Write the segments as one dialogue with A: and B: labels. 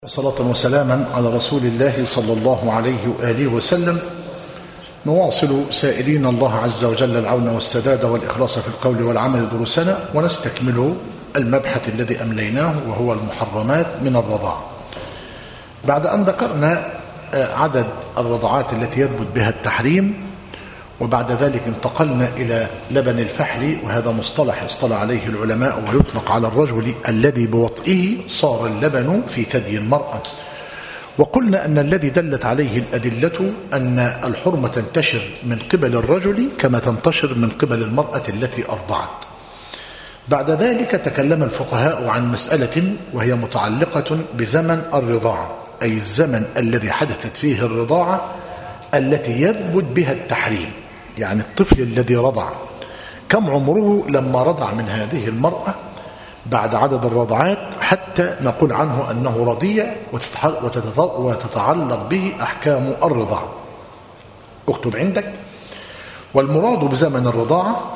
A: صلاة وسلاما على رسول الله صلى الله عليه وآله وسلم. نواصل سائلين الله عز وجل العون والسداد والإخلاص في القول والعمل دروسنا، ونستكمل المبحث الذي أمليناه وهو المحرمات من الرضاع. بعد أن ذكرنا عدد الرضعات التي يثبت بها التحريم، وبعد ذلك انتقلنا إلى لبن الفحل، وهذا مصطلح اصطلح عليه العلماء ويطلق على الرجل الذي بوطئه صار اللبن في ثدي المرأة. وقلنا أن الذي دلت عليه الأدلة أن الحرمة تنتشر من قبل الرجل كما تنتشر من قبل المرأة التي أرضعت. بعد ذلك تكلم الفقهاء عن مسألة وهي متعلقة بزمن الرضاعة، أي الزمن الذي حدثت فيه الرضاعة التي يثبت بها التحريم، يعني الطفل الذي رضع كم عمره لما رضع من هذه المرأة بعد عدد الرضعات حتى نقول عنه أنه رضيع وتتعلق به أحكام الرضاعة. اكتب عندك: والمراد بزمن الرضاعة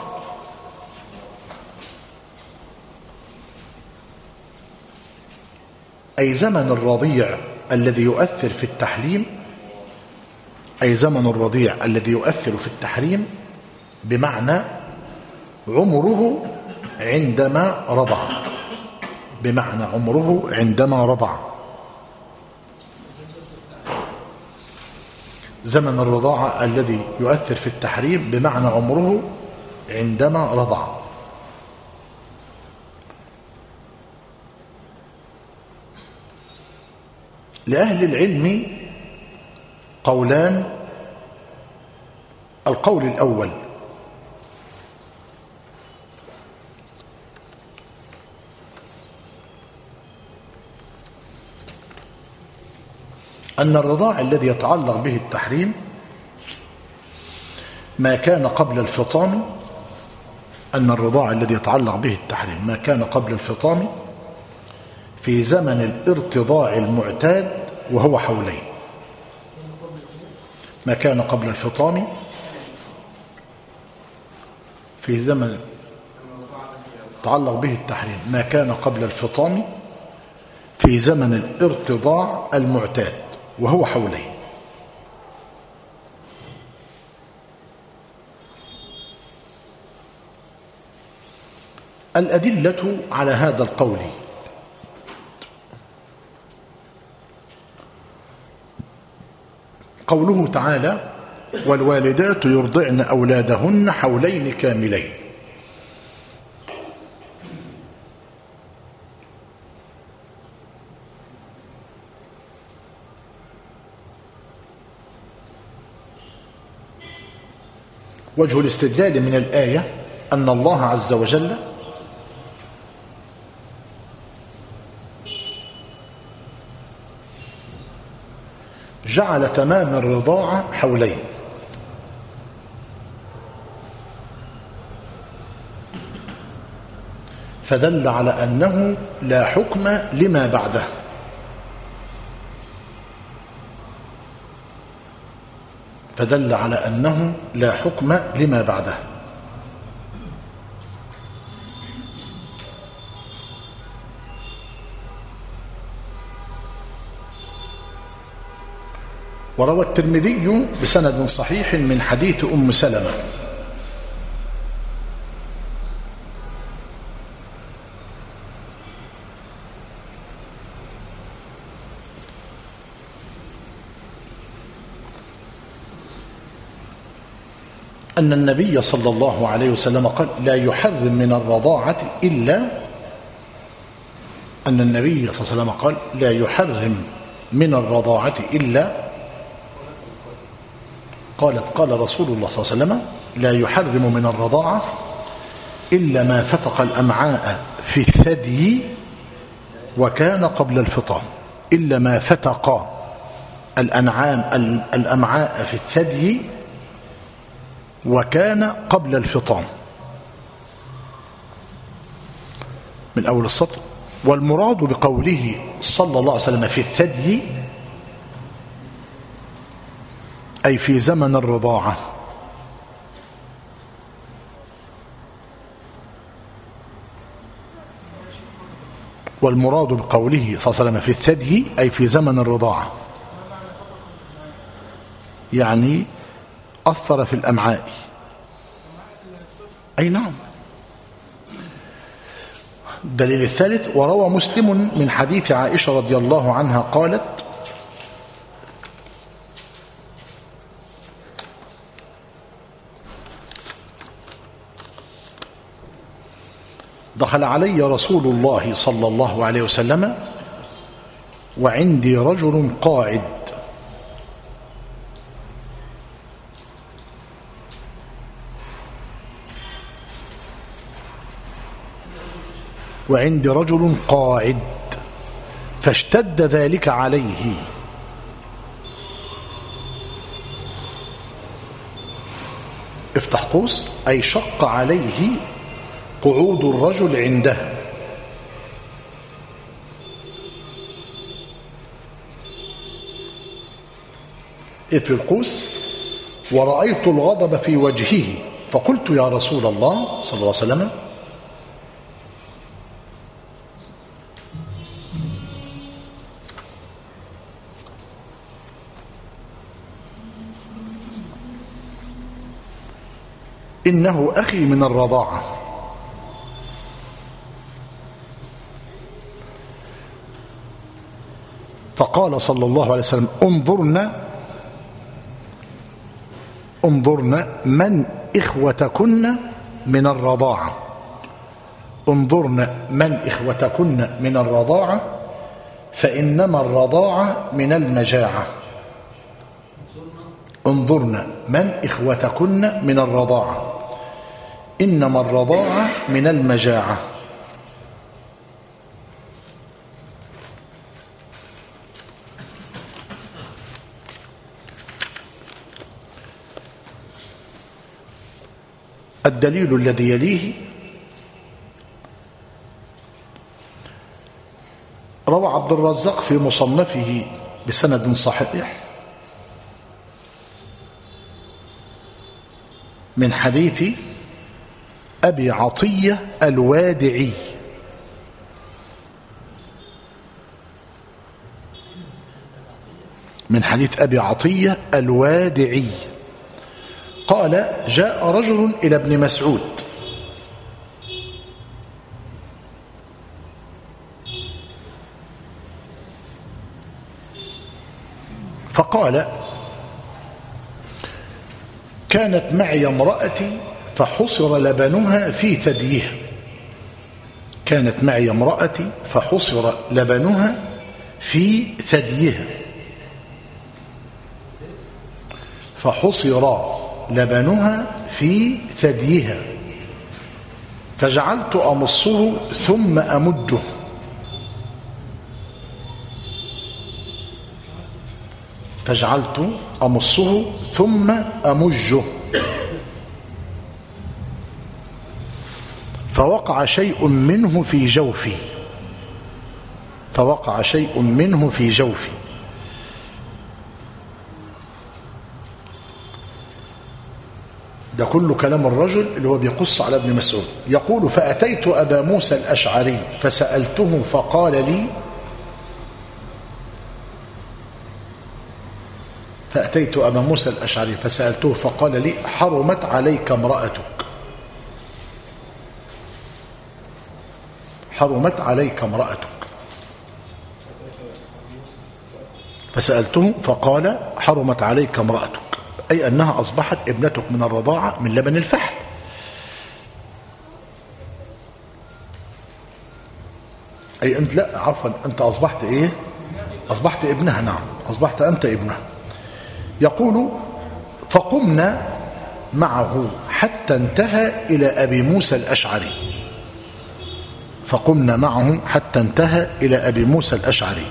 A: أي زمن الرضيع الذي يؤثر في التحريم، أي زمن الرضيع الذي يؤثر في التحريم بمعنى عمره عندما رضع، بمعنى عمره عندما رضع. زمن الرضاعة الذي يؤثر في التحريم بمعنى عمره عندما رضع. لأهل العلم قولان: القول الأول أن الرضاع الذي يتعلق به التحريم ما كان قبل الفطام، أن الرضاع الذي يتعلق به التحريم ما كان قبل الفطام في زمن الارتضاع المعتاد وهو حولين. ما كان قبل الفطام في زمن تعلق به التحريم ما كان قبل الفطام في زمن الارتضاع المعتاد وهو حولين. الأدلة على هذا القول: قوله تعالى: والوالدات يرضعن أولادهن حولين كاملين. وجه الاستدلال من الآية أن الله عز وجل جعل تمام الرضاعة حولين، فدل على أنه لا حكم لما بعده، فدل على أنه لا حكم لما بعده. وروى الترمذي بسند صحيح من حديث أم سلمة أن النبي صلى الله عليه وسلم قال: لا يحرم من الرضاعة إلا، أن النبي صلى الله عليه وسلم قال: لا يحرم من الرضاعة إلا، قال رسول الله صلى الله عليه وسلم: لا يحرم من الرضاعة إلا ما فتق الأمعاء في الثدي وكان قبل الفطام، إلا ما فتق الأمعاء في الثدي وكان قبل الفطام، من أول السطر. والمراد بقوله صلى الله عليه وسلم في الثدي أي في زمن الرضاعة. والمراد بقوله صلى الله عليه وسلم في الثدي أي في زمن الرضاعة، يعني أثر في الأمعاء. أي نعم. الدليل الثالث: وروى مسلم من حديث عائشة رضي الله عنها قالت: دخل علي رسول الله صلى الله عليه وسلم وعندي رجل قاعد، وعندي رجل قاعد فاشتد ذلك عليه، افتح قوس، أي شق عليه قعود الرجل عنده، في القوس: ورأيت الغضب في وجهه فقلت يا رسول الله صلى الله عليه وسلم إنه أخي من الرضاعة. فقال صلى الله عليه وسلم: انظرن من إخوتكن من الرضاعة، انظرن من إخوتكن من الرضاعة فإنما الرضاعة من المجاعة. انظرن من إخوتكن من الرضاعة إنما الرضاعة من المجاعة. الدليل الذي يليه: روى عبد الرزاق في مصنفه بسند صحيح من حديث أبي عطية الوادعي قال: جاء رجل إلى ابن مسعود فقال: كانت معي امرأتي فحصر لبنها في ثديها. كانت معي امرأتي فحصر لبنها في ثديها. فحصر لبنها في ثديها فجعلت أمصه ثم أمجه. فجعلت أمصه ثم أمجه فوقع شيء منه في جوفي. ده كله كلام الرجل اللي هو بيقص على ابن مسعود. يقول: فأتيت أبا موسى الأشعري فسألته فقال لي: حرمت عليك امرأتك. فسألته فقال: حرمت عليك امرأتك، أي أنها أصبحت ابنتك من الرضاعة من لبن الفحل. أي أنت لا عفوا أنت أصبحت إيه؟ أصبحت ابنها. نعم، أصبحت أنت ابنها. يقول: فقمنا معه حتى انتهى إلى أبي موسى الأشعري.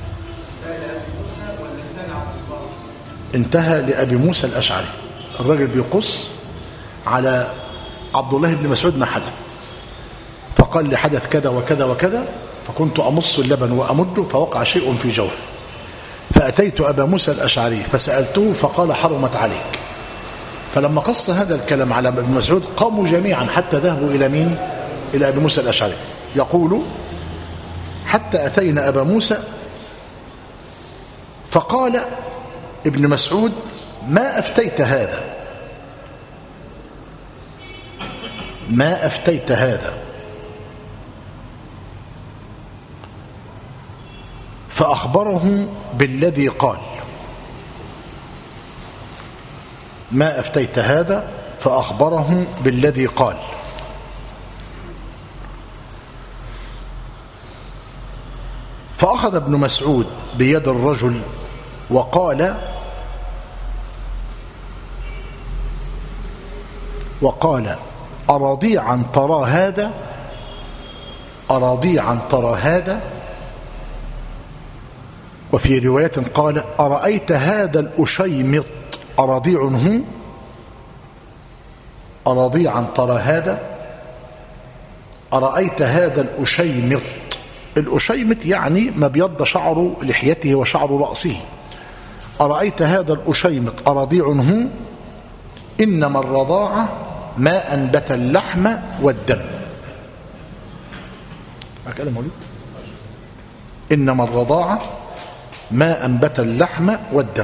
A: انتهى لأبي موسى الأشعري. الرجل بيقص على عبد الله بن مسعود ما حدث، فقال لي: حدث كذا وكذا وكذا، فكنت أمص اللبن وأمده فوقع شيء في جوفي، فأتيت أبا موسى الأشعري فسألته فقال: حرمت عليك. فلما قص هذا الكلام على ابن مسعود قاموا جميعا حتى ذهبوا إلى مين؟ إلى أبي موسى الأشعري. يقول: حتى أتينا أبا موسى فقال ابن مسعود ما أفتيت هذا، ما أفتيت هذا. فأخبره بالذي قال، ما أفتيت هذا فأخبره بالذي قال. فأخذ ابن مسعود بيد الرجل وقال أرضيعا ترى هذا، أرضيعا ترى هذا. وفي رواية قال أرأيت هذا الأشيمط أرضيع هو، أرضيعا ترى هذا، أرأيت هذا الأشيمط. الأشيمط يعني ما بيض شعر لحيته وشعر رأسه. أرأيت هذا الأشيمط أرضيع هو، إنما الرضاعة ما أنبت اللحم والدم. أكلم مولود. إنما الرضاعة ما أنبت اللحم والدم.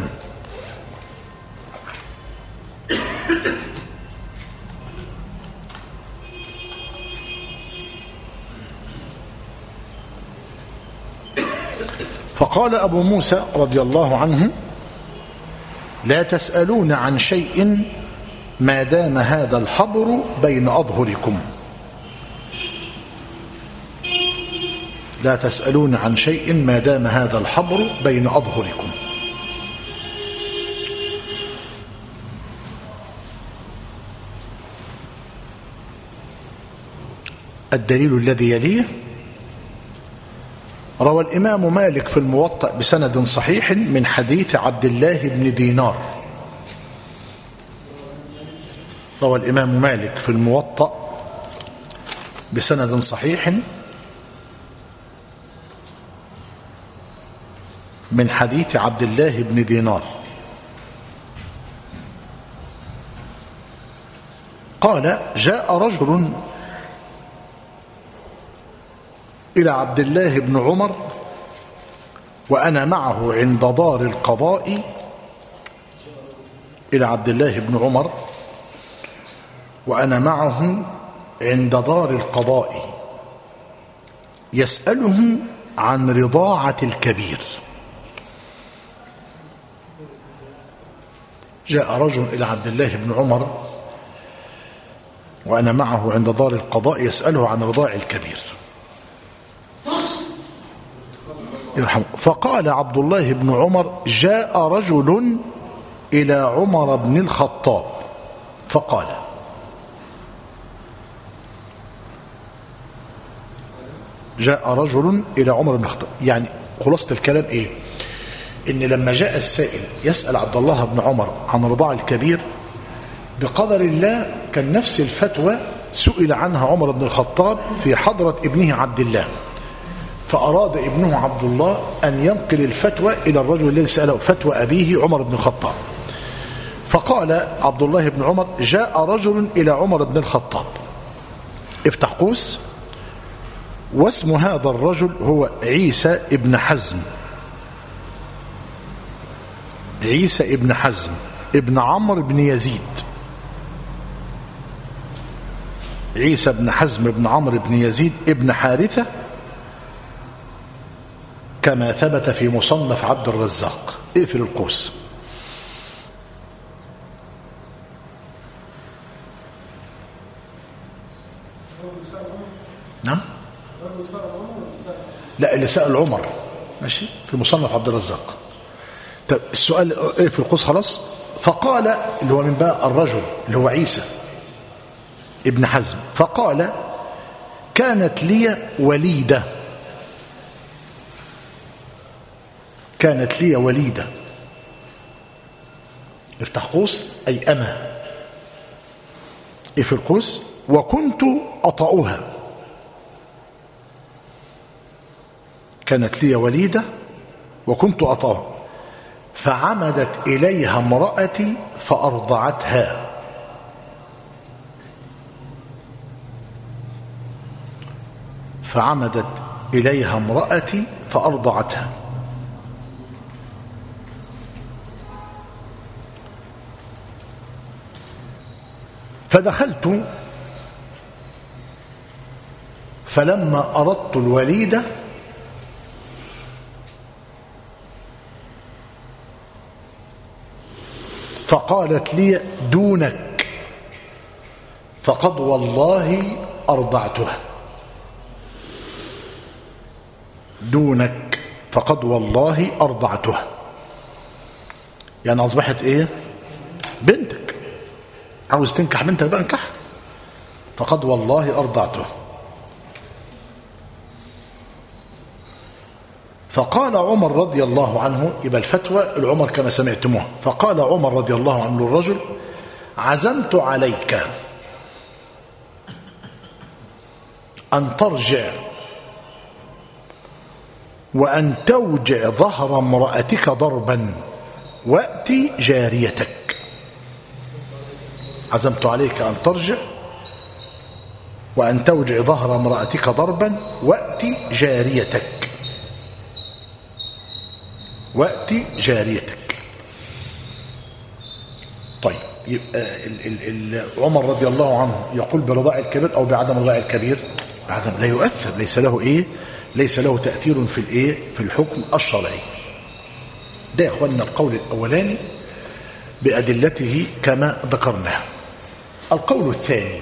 A: فقال أبو موسى رضي الله عنه لا تسألون عن شيء ما دام هذا الحبر بين أظهركم، لا تسألون عن شيء ما دام هذا الحبر بين أظهركم. الدليل الذي يليه روى الإمام مالك في الموطأ بسند صحيح من حديث عبد الله بن دينار. روى الإمام مالك في الموطأ بسند صحيح من حديث عبد الله بن دينار قال جاء رجل إلى عبد الله بن عمر وأنا معه عند دار القضاء، إلى عبد الله بن عمر وأنا معه عند دار القضاء يسأله عن رضاعة الكبير. جاء رجل إلى عبد الله بن عمر وأنا معه عند دار القضاء يسأله عن رضاع الكبير. فقال عبد الله بن عمر جاء رجل إلى عمر بن الخطاب فقال، جاء رجل إلى عمر بن الخطاب، يعني خلاصة الكلام إيه؟ إن لما جاء السائل يسأل عبد الله بن عمر عن رضاع الكبير بقدر الله كان نفس الفتوى سئل عنها عمر بن الخطاب في حضرة ابنه عبد الله، فأراد ابنه عبد الله أن ينقل الفتوى إلى الرجل الذي سأله فتوى أبيه عمر بن الخطاب. فقال عبد الله بن عمر جاء رجل إلى عمر بن الخطاب، افتح قوس، واسم هذا الرجل هو عيسى ابن حزم، عيسى ابن حزم ابن عمرو بن يزيد، عيسى ابن حزم ابن عمرو بن يزيد ابن حارثة كما ثبت في مصنف عبد الرزاق. اقفل القوس. نعم لا اللي سأل عمر ماشي في مصنف عبد الرزاق. طب السؤال اقفل القوس خلاص. فقال اللي هو من بقى الرجل اللي هو عيسى ابن حزم فقال كانت لي وليدة، كانت لي وليدة، افتح قوس أي أما، اقفل قوس، وكنت أطأها، كانت لي وليدة وكنت أطأها فعمدت إليها امرأتي فأرضعتها، فعمدت إليها امرأتي فأرضعتها. فدخلت فلما أردت الوليدة فقالت لي دونك فقد والله أرضعتها. دونك فقد والله أرضعتها، يعني أصبحت إيه؟ بنتك. عاوز تنكح بنتك بقى انكح. فقد والله أرضعتها. فقال عمر رضي الله عنه، يبقى الفتوى العمر كما سمعتموها. فقال عمر رضي الله عنه للرجل: عزمت عليك أن ترجع وأن توجع ظهر امرأتك ضربا وأتي جاريتك. عزمت عليك أن ترجع وأن توجع ظهر امرأتك ضربا وأتي جاريتك. وأتي جاريتك. طيب، يبقى عمر رضي الله عنه يقول برضاع الكبير أو بعدم رضاع الكبير؟ بعدم، لا يؤثر، ليس له إيه؟ ليس له تأثير في الإيه؟ في الحكم الشرعي. ده يا إخواننا القول الأولاني بأدلته كما ذكرناه. القول الثاني: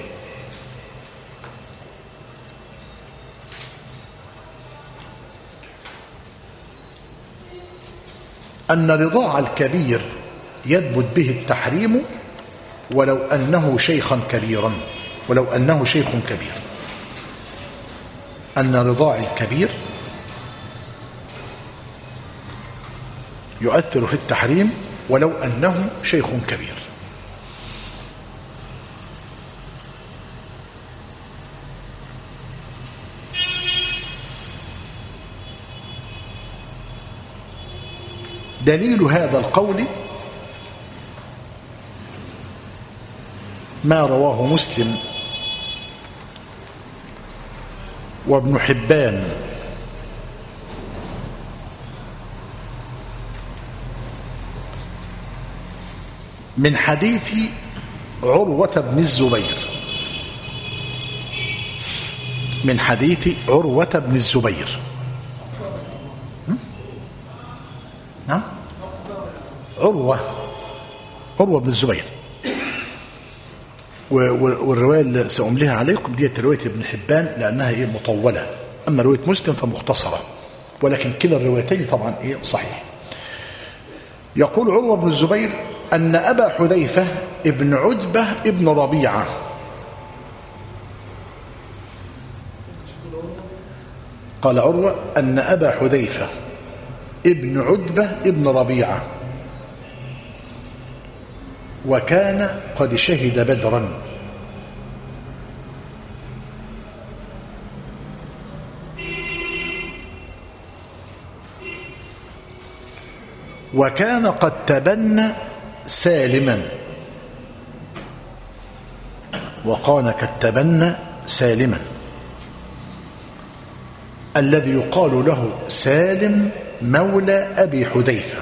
A: أن رضاع الكبير يثبت به التحريم ولو أنه شيخا كبيرا، ولو أنه شيخ كبير. أن رضاع الكبير يؤثر في التحريم ولو أنه شيخ كبير. دليل هذا القول ما رواه مسلم وابن حبان من حديث عروة بن الزبير. من حديث عروة بن الزبير. نعم، عروة بن الزبير. والرواية اللي سأمليها عليكم دي رواية ابن حبان لأنها إيه؟ مطولة. أما رواية مسلم فمختصرة، ولكن كلا الروايتين طبعا إيه؟ صحيح. يقول عروة بن الزبير أن أبا حذيفة ابن عتبة ابن ربيعة قال عروة أن أبا حذيفة ابن عتبة ابن ربيعة وكان قد شهد بدرا وكان قد تبنى سالما وقال قد تبنى سالما الذي يقال له سالم مولى أبي حذيفة.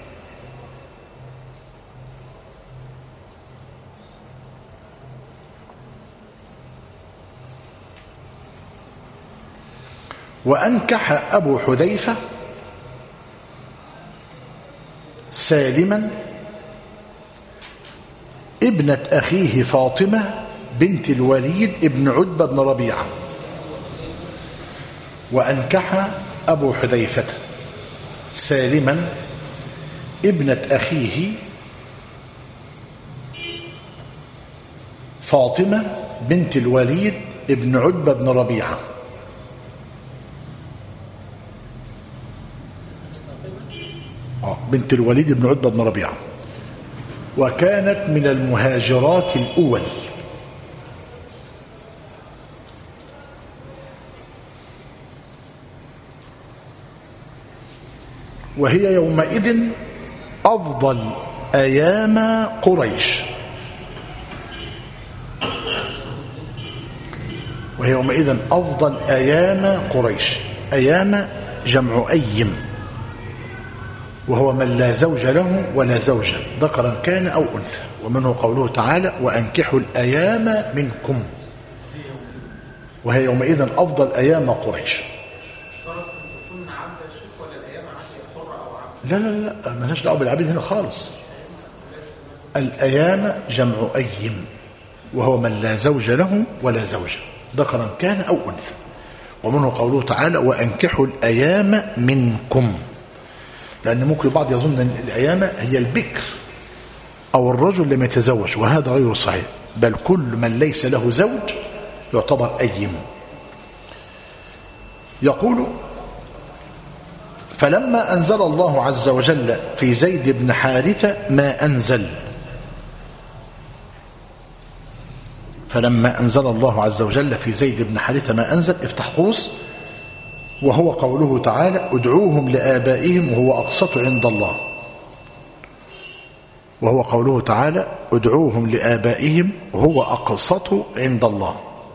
A: وأنكح أبو حذيفة سالما ابنة أخيه فاطمة بنت الوليد ابن عتبة بن ربيعة. وأنكح أبو حذيفة سالما ابنة أخيه فاطمة بنت الوليد ابن عتبة بن ربيعة. بنت الوليد بن عتبة بن ربيعة، وكانت من المهاجرات الأول. وهي يومئذ أفضل أيام قريش. وهي يومئذ أفضل أيام قريش. أيام جمع أيم، وهو من لا زوج له ولا زوجة ذكرا كان أو أنثى. ومنه قوله تعالى وأنكحوا الأيام منكم، وهي يومئذ أفضل أيام قريش. لا لا لا، مالهاش دعوه بالعبيد هنا خالص. الأيام جمع أيم، وهو من لا زوج له ولا زوجة ذكرا كان أو أنثى. ومنه قوله تعالى وأنكحوا الأيام منكم، لأن ممكن البعض يظن أن الأيام هي البكر أو الرجل لم يتزوج، وهذا غير صحيح، بل كل من ليس له زوج يعتبر أيم. يقول فلما أنزل الله عز وجل في زيد بن حارثة ما أنزل، فلما أنزل الله عز وجل في زيد بن حارثة ما أنزل، افتح قوس، وهو قوله تعالى ادعوهم لآبائهم وهو أقسط عند الله. وهو قوله تعالى ادعوهم لآبائهم وهو أقسط عند الله.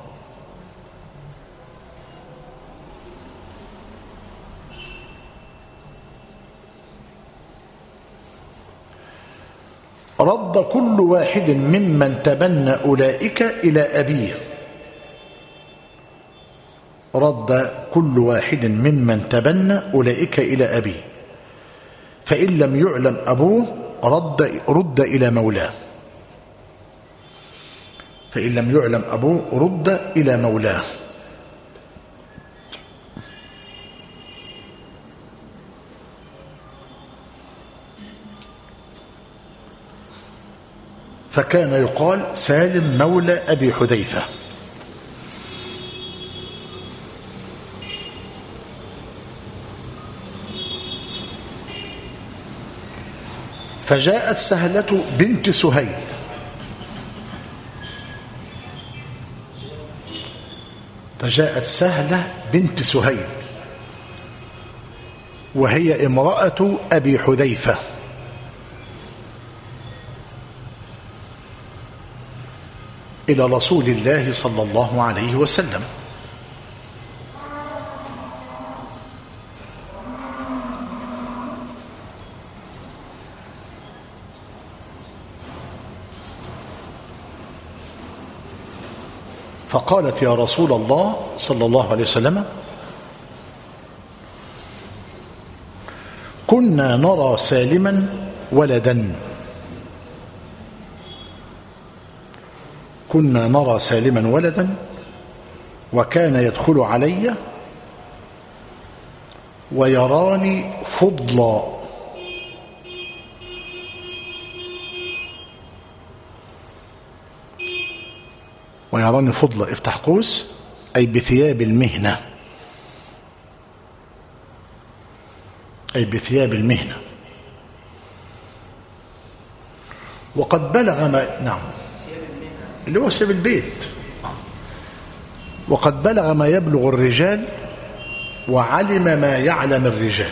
A: رد كل واحد ممن تبنى أولئك إلى أبيه، رد كل واحد ممن تبنى أولئك إلى أبيه، فإن لم يعلم أبوه رد إلى مولاه، فإن لم يعلم أبوه رد إلى مولاه. فكان يقال سالم مولى أبي حذيفة. فجاءت سهلة بنت سهيل، فجاءت سهلة بنت سهيل وهي امرأة أبي حذيفة إلى رسول الله صلى الله عليه وسلم، فقالت يا رسول الله صلى الله عليه وسلم كنا نرى سالما ولدا، كنا نرى سالما ولدا وكان يدخل علي ويراني فضلا، ويراني فضلا افتح قوس أي بثياب المهنة، أي بثياب المهنة. وقد بلغ ما نعم اللي هو ثياب البيت، وقد بلغ ما يبلغ الرجال وعلم ما يعلم الرجال.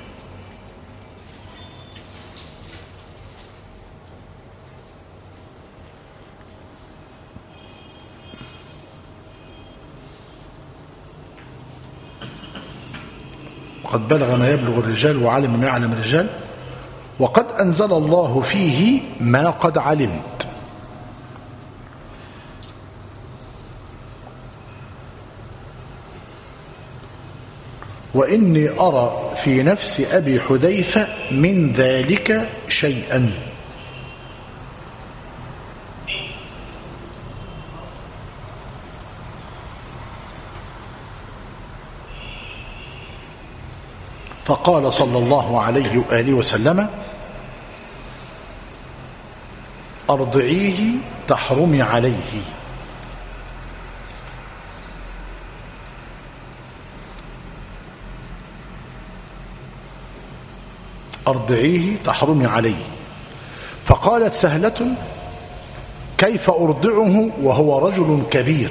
A: وقد بلغ ما يبلغ الرجال وعلم ما يعلم الرجال، وقد أنزل الله فيه ما قد علمت. وإني أرى في نفس أبي حذيفة من ذلك شيئا. فقال صلى الله عليه وآله وسلم أرضعيه تحرمي عليه، أرضعيه تحرمي عليه. فقالت سهلة كيف أرضعه وهو رجل كبير؟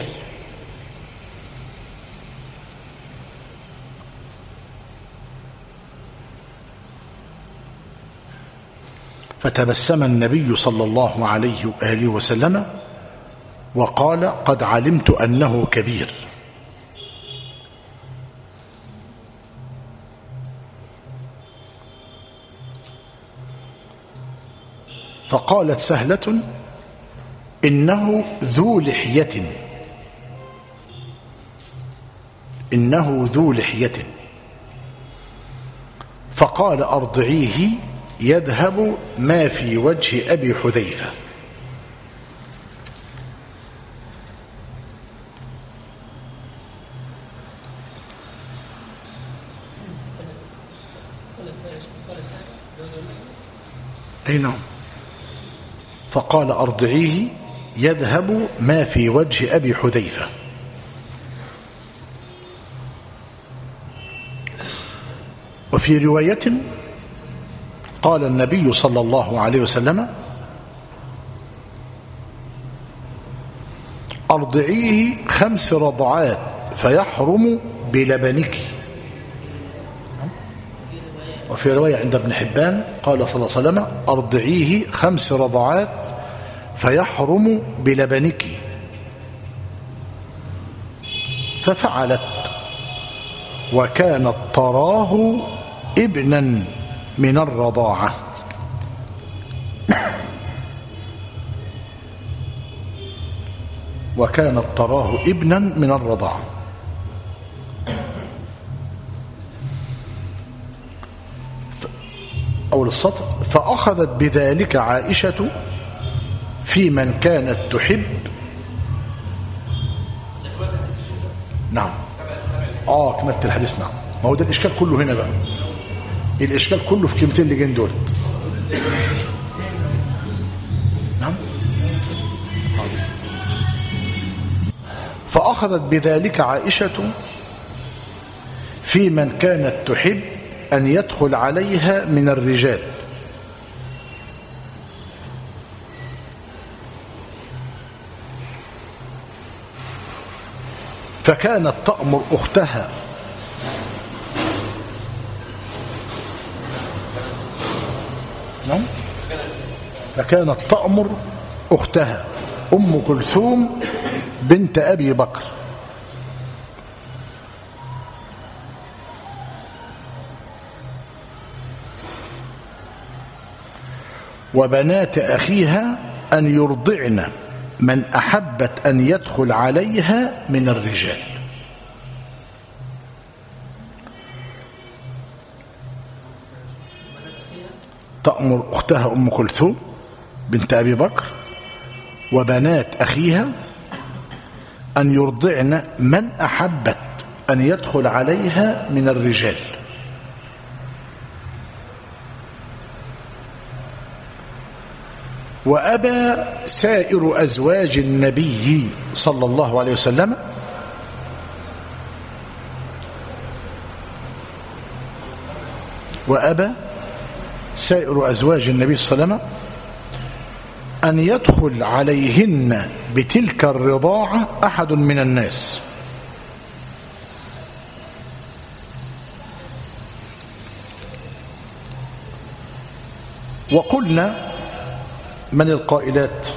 A: فتبسم النبي صلى الله عليه وآله وسلم وقال قد علمت أنه كبير. فقالت سهلة: إنه ذو لحية، إنه ذو لحية. فقال: أرضعيه يذهب ما في وجه أبي حذيفة. أي نعم. فقال: أرضعيه يذهب ما في وجه أبي حذيفة. وفي رواية قال النبي صلى الله عليه وسلم: أرضعيه 5 رضعات فيحرم بلبنك. وفي رواية عند ابن حبان قال صلى الله عليه وسلم: أرضعيه 5 رضعات فيحرم بلبنك. ففعلت، وكانت تراه ابنا من الرضاعة. وكانت تراه ابنا من الرضاعة. أول السطر: فأخذت بذلك عائشة في من كانت تحب. نعم. كملت الحديث. نعم. ما هو ده الإشكال كله هنا بقى. الإشكال كله في كلمتين اللي جايين دول. نعم. فأخذت بذلك عائشة في من كانت تحب أن يدخل عليها من الرجال، فكانت تأمر أختها فكانت تأمر أختها أم كلثوم بنت أبي بكر وبنات أخيها أن يرضعن من أحبت أن يدخل عليها من الرجال. تأمر أختها أم كلثوم بنت أبي بكر وبنات أخيها أن يرضعن من أحبت أن يدخل عليها من الرجال. وأبى سائر أزواج النبي صلى الله عليه وسلم وأبى سائر أزواج النبي صلى الله عليه وسلم أن يدخل عليهن بتلك الرضاعة أحد من الناس. وقلنا من القائلات؟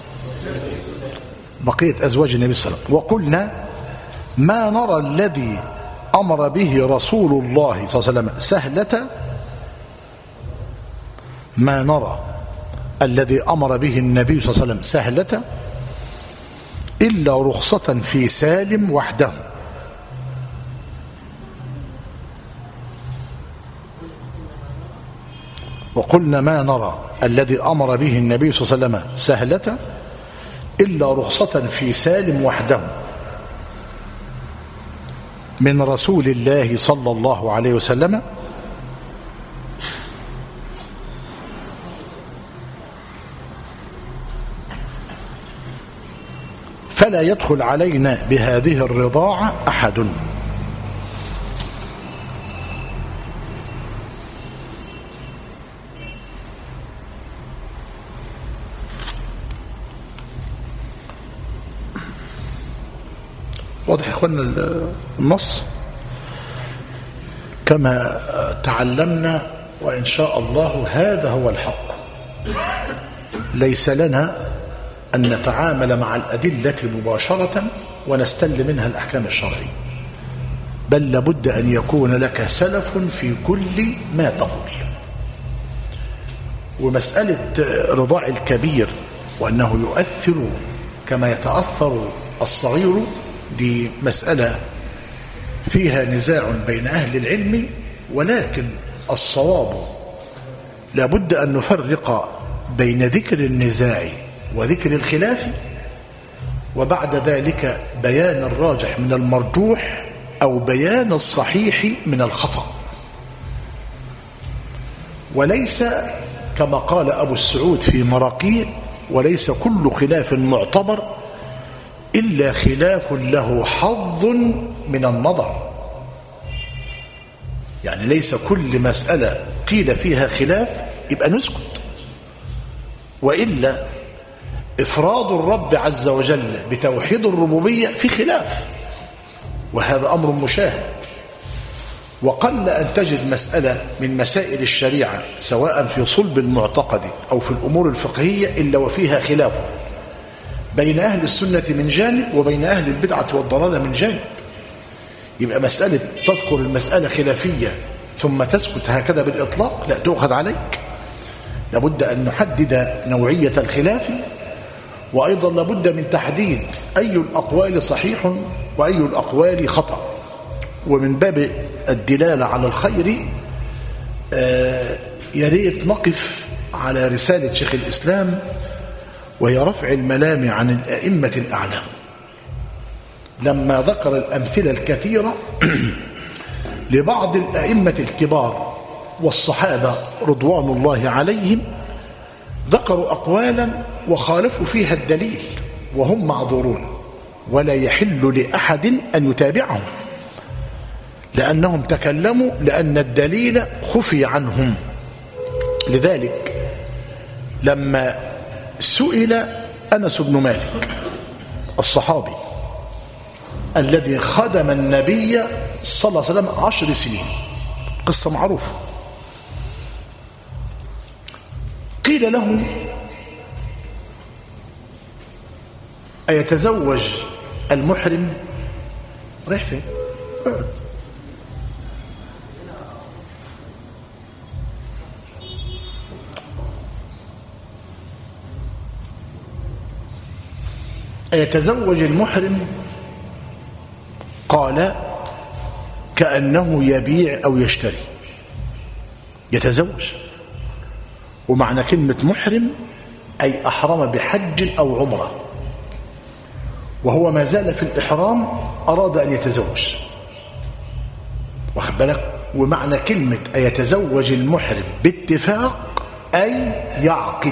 A: بقية أزواج النبي صلى الله عليه وسلم. وقلنا ما نرى الذي أمر به رسول الله صلى الله عليه وسلم سهلة، ما نرى الذي أمر به النبي صلى الله عليه وسلم سهلة إلا رخصة في سالم وحده. وقلنا ما نرى الذي أمر به النبي صلى الله عليه وسلم سهلة إلا رخصة في سالم وحده من رسول الله صلى الله عليه وسلم، فلا يدخل علينا بهذه الرضاعة أحد. واضح يا اخوانا النص كما تعلمنا، وإن شاء الله هذا هو الحق. ليس لنا أن نتعامل مع الأدلة مباشرة ونستل منها الأحكام الشرعية، بل لابد أن يكون لك سلف في كل ما تقول. ومسألة رضاع الكبير وأنه يؤثر كما يتأثر الصغير، دي مسألة فيها نزاع بين أهل العلم، ولكن الصواب لابد أن نفرق بين ذكر النزاع وذكر الخلاف، وبعد ذلك بيان الراجح من المرجوح أو بيان الصحيح من الخطأ. وليس كما قال أبو السعود في مراقيه: وليس كل خلاف معتبر إلا خلاف له حظ من النظر. يعني ليس كل مسألة قيل فيها خلاف يبقى نسكت، وإلا إفراد الرب عز وجل بتوحيد الربوبية في خلاف، وهذا أمر مشاهد. وقل أن تجد مسألة من مسائل الشريعة سواء في صلب المعتقد أو في الأمور الفقهية إلا وفيها خلاف بين أهل السنة من جانب وبين أهل البدعة والضلالة من جانب. يبقى مسألة تذكر المسألة خلافية ثم تسكت هكذا بالإطلاق لا تؤخذ عليك. لابد أن نحدد نوعية الخلاف، وأيضا لابد من تحديد أي الأقوال صحيح وأي الأقوال خطأ. ومن باب الدلالة على الخير يريد نقف على رسالة شيخ الإسلام، وهي رفع الملام عن الأئمة الأعلام، لما ذكر الأمثلة الكثيرة لبعض الأئمة الكبار والصحابة رضوان الله عليهم، ذكروا أقوالا وخالفوا فيها الدليل وهم معذورون، ولا يحل لأحد أن يتابعهم، لأنهم تكلموا لأن الدليل خفي عنهم. لذلك لما سئل أنس بن مالك الصحابي الذي خدم النبي صلى الله عليه وسلم 10 سنين، قصة معروفة، قيل له: أيتزوج المحرم؟ رايح فين؟ اقعد. أيتزوج المحرم؟ قال: كأنه يبيع أو يشتري. يتزوج، ومعنى كلمة محرم أي أحرم بحج أو عمرة، وهو ما زال في الإحرام أراد أن يتزوج، واخد بالك؟ ومعنى كلمة أيتزوج المحرم باتفاق أي يعقد،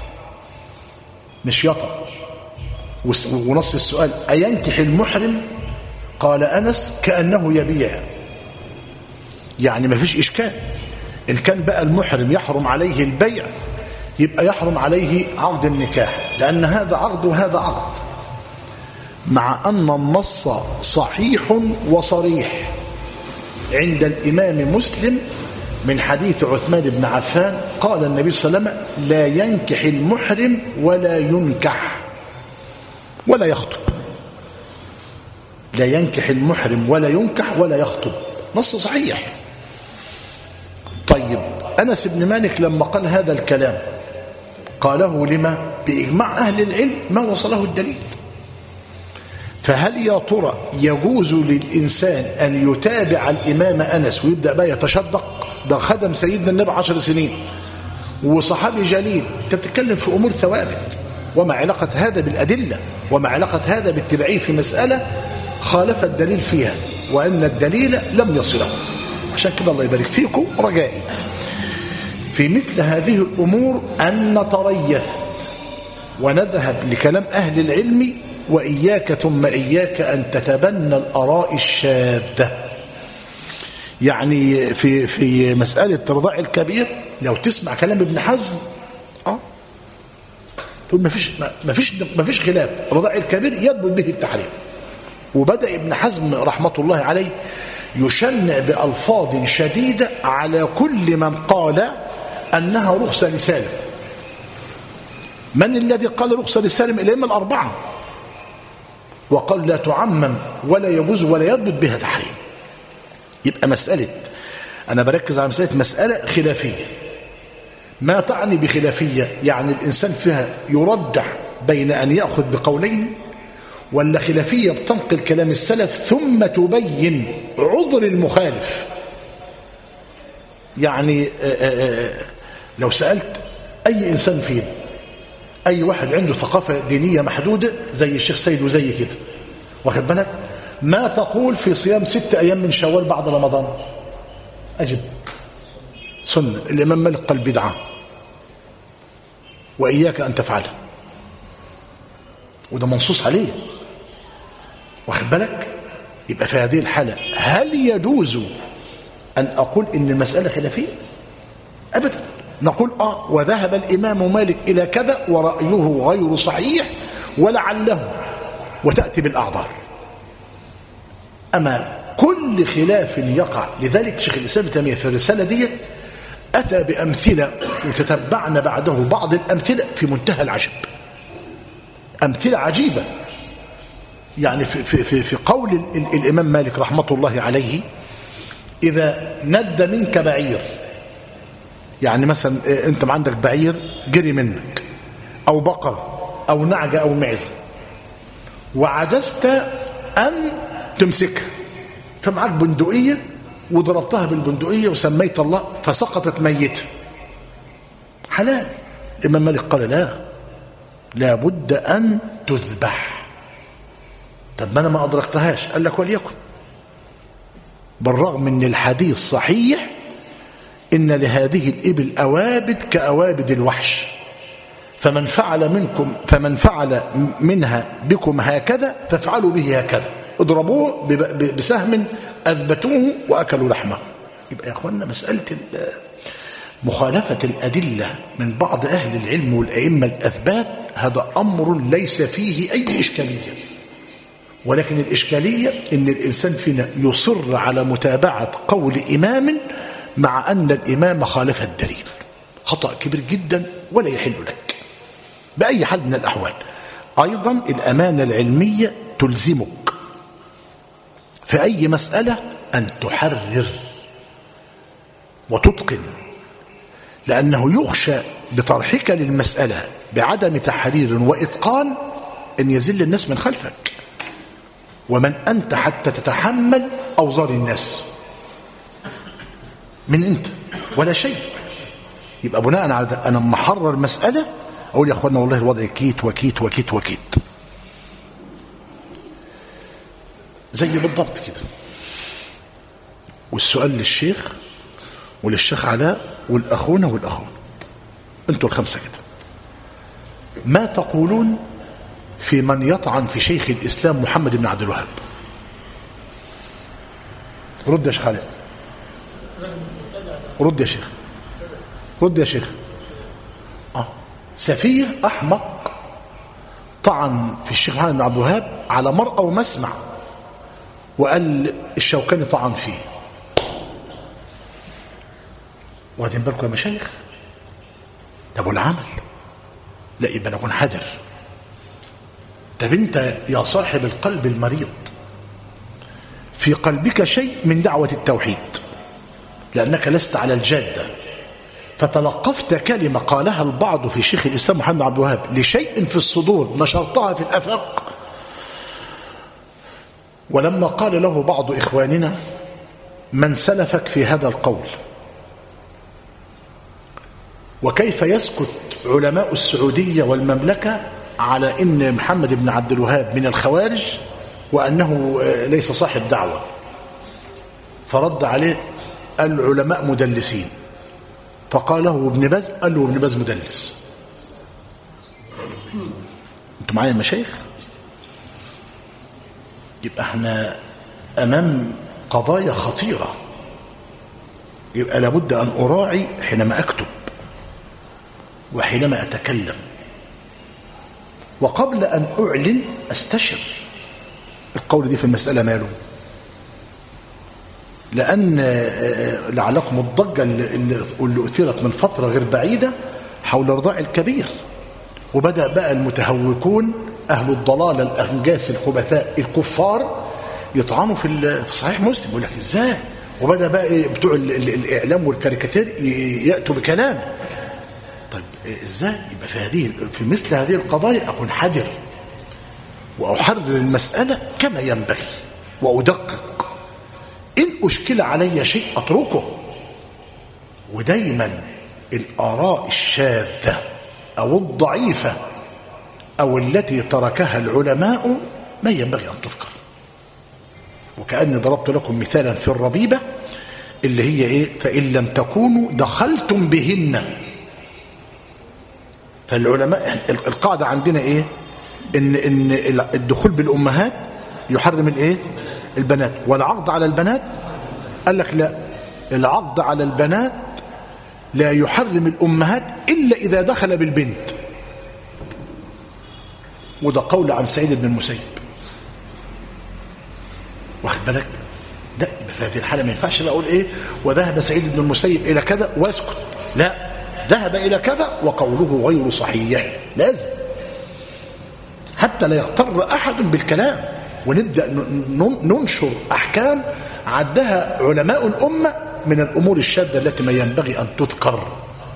A: مش يطأ. ونص السؤال: أينكح المحرم؟ قال أنس: كأنه يبيع. يعني ما فيش إشكال، إن كان بقى المحرم يحرم عليه البيع يبقى يحرم عليه عقد النكاح، لأن هذا عقد وهذا عقد، مع أن النص صحيح وصريح عند الإمام مسلم من حديث عثمان بن عفان قال النبي صلى الله عليه وسلم: لا ينكح المحرم ولا ينكح ولا يخطب. لا ينكح المحرم ولا ينكح ولا يخطب، نص صحيح. طيب أنس بن مالك لما قال هذا الكلام قاله لما؟ بإجماع أهل العلم ما وصله الدليل. فهل يا ترى يجوز للإنسان أن يتابع الإمام أنس ويبدأ بقى يتشدق؟ ده خدم سيدنا النبي 10 سنين وصحابي جليل، أنت بتتكلم في أمور ثوابت، وما علاقة هذا بالأدلة؟ وما علاقة هذا باتباعه في مسألة خالف الدليل فيها وأن الدليل لم يصله؟ عشان كده الله يبارك فيكم، رجائي في مثل هذه الأمور أن نتريث ونذهب لكلام أهل العلم، وإياك ثم إياك أن تتبنى الآراء الشاذة. يعني في مسألة رضاع الكبير لو تسمع كلام ابن حزم تقول ما فيش خلاف، رضاع الكبير يثبت به التحريم. وبدأ ابن حزم رحمة الله عليه يشنع بألفاظ شديدة على كل من قال أنها رخصة لسالم. من الذي قال رخصة لسالم؟ الأئمة الأربعة، وقال لا تعمم ولا يجوز ولا يثبت بها تحريم. يبقى مسألة، أنا بركز على مسألة خلافية ما تعني بخلافية؟ يعني الإنسان فيها يرجح بين أن يأخذ بقولين، ولا خلافية بتنقل كلام السلف ثم تبين عذر المخالف. يعني لو سألت أي إنسان فينا، أي واحد عنده ثقافة دينية محدودة زي الشيخ سيد وزي كده، واخد بالك، ما تقول في صيام 6 أيام من شوال بعد رمضان؟ أجب سنة. الإمام مالك قال بدعة وإياك أن تفعله، وده منصوص عليه، واخد بالك. يبقى في هذه الحالة هل يجوز أن أقول إن المسألة خلافية؟ أبدا. نقول وذهب الإمام مالك إلى كذا ورأيه غير صحيح ولعله، وتأتي بالأعذار. أما كل خلاف يقع، لذلك شيخ الإسلام ابن تيمية في الرسالة دي أتى بأمثلة، وتتبعنا بعده بعض الأمثلة في منتهى العجب، أمثلة عجيبة. يعني في قول الإمام مالك رحمة الله عليه: إذا ند منك بعير، يعني مثلا أنت ما عندك بعير جري منك، أو بقرة أو نعجة أو معزة، وعجزت أن تمسكها، فمعك بندقية وضربتها بالبندقية وسميت الله فسقطت ميتة، حلال. الإمام مالك قال لا بد أن تذبح. طب ما أنا ما أدركتهاش، قال لك وليكن، بالرغم من الحديث صحيح إن لهذه الإبل أوابد كأوابد الوحش، فمن فعل منها بكم هكذا فافعلوا به هكذا، اضربوه بسهم أذبتوه وأكلوا لحمه. يبقى يا أخوانا مسألة مخالفة الأدلة من بعض أهل العلم والأئمة الأثبات هذا أمر ليس فيه أي إشكالية، ولكن الإشكالية إن الإنسان فينا يصر على متابعة قول إمام مع أن الإمام خالف الدليل. خطأ كبير جدا ولا يحل لك بأي حال من الأحوال. أيضا الأمانة العلمية تلزمك في أي مسألة أن تحرر وتتقن، لأنه يخشى بطرحك للمسألة بعدم تحرير وإتقان أن يزل الناس من خلفك، ومن أنت حتى تتحمل أوزار الناس؟ من أنت ولا شيء. يبقى بناء على ذلك أنا محرر مسألة أقول يا أخوانا والله الوضع كيت وكيت وكيت وكيت، زي بالضبط كده. والسؤال للشيخ وللشيخ علاء والأخونا والأخونا، أنتوا الخمسة كده، ما تقولون في من يطعن في شيخ الإسلام محمد بن عبد الوهاب؟ رد يا شيخ علاء، رد يا شيخ، رد يا شيخ. سفيه أحمق طعن في الشيخ محمد بن عبد الوهاب على مرأى ومسمع، وقال الشوكاني طعن فيه. واخدين بالكم يا مشايخ؟ طب والعمل؟ لا، يبقى نكون حذر. طب انت يا صاحب القلب المريض في قلبك شيء من دعوة التوحيد لأنك لست على الجادة، فتلقفت كلمة قالها البعض في شيخ الإسلام محمد بن عبد الوهاب لشيء في الصدور نشرتها في الأفاق، ولما قال له بعض إخواننا من سلفك في هذا القول، وكيف يسكت علماء السعودية والمملكة على إن محمد بن عبد الوهاب من الخوارج وأنه ليس صاحب دعوة؟ فرد عليه قال العلماء مدلسين، فقال له ابن باز، قال له ابن باز مدلس. انتوا معايا يا مشايخ؟ يبقى احنا امام قضايا خطيرة، يبقى لابد ان اراعي حينما اكتب وحينما اتكلم، وقبل ان اعلن استشر القول دي في المسألة ماله، لأن لعلكم الضجة اللي أثيرت من فترة غير بعيدة حول رضاع الكبير، وبدأ بقى المتهوكون أهل الضلال الأنجاس الخبثاء الكفار يطعنوا في صحيح مسلم، يقول لك إزاي، وبدأ بقى بتوع الإعلام والكاريكاتير يأتوا بكلام طيب ازاي يبقى في مثل هذه القضايا اكون حذر واحرر المسألة كما ينبغي وادقق. ان اشكل علي شيء اتركه. ودايما الآراء الشاذة او الضعيفة او التي تركها العلماء ما ينبغي ان تذكر. وكأني ضربت لكم مثالا في الربيبة اللي هي ايه؟ فإن لم تكونوا دخلتم بهن. فالعلماء القاعدة عندنا ايه؟ ان الدخول بالأمهات يحرم الايه؟ البنات. والعقد على البنات قال لك لا، العقد على البنات لا يحرم الأمهات إلا إذا دخل بالبنت. وده قول عن سعيد بن المسيب. واخد بالك؟ لا، في هذه الحالة ما ينفعش بقى اقول ايه وذهب سعيد بن المسيب الى كذا واسكت. لا، ذهب الى كذا وقوله غير صحيح. لازم حتى لا يغتر احد بالكلام ونبدا ننشر احكام عدها علماء الامه من الامور الشاذه التي ما ينبغي ان تذكر.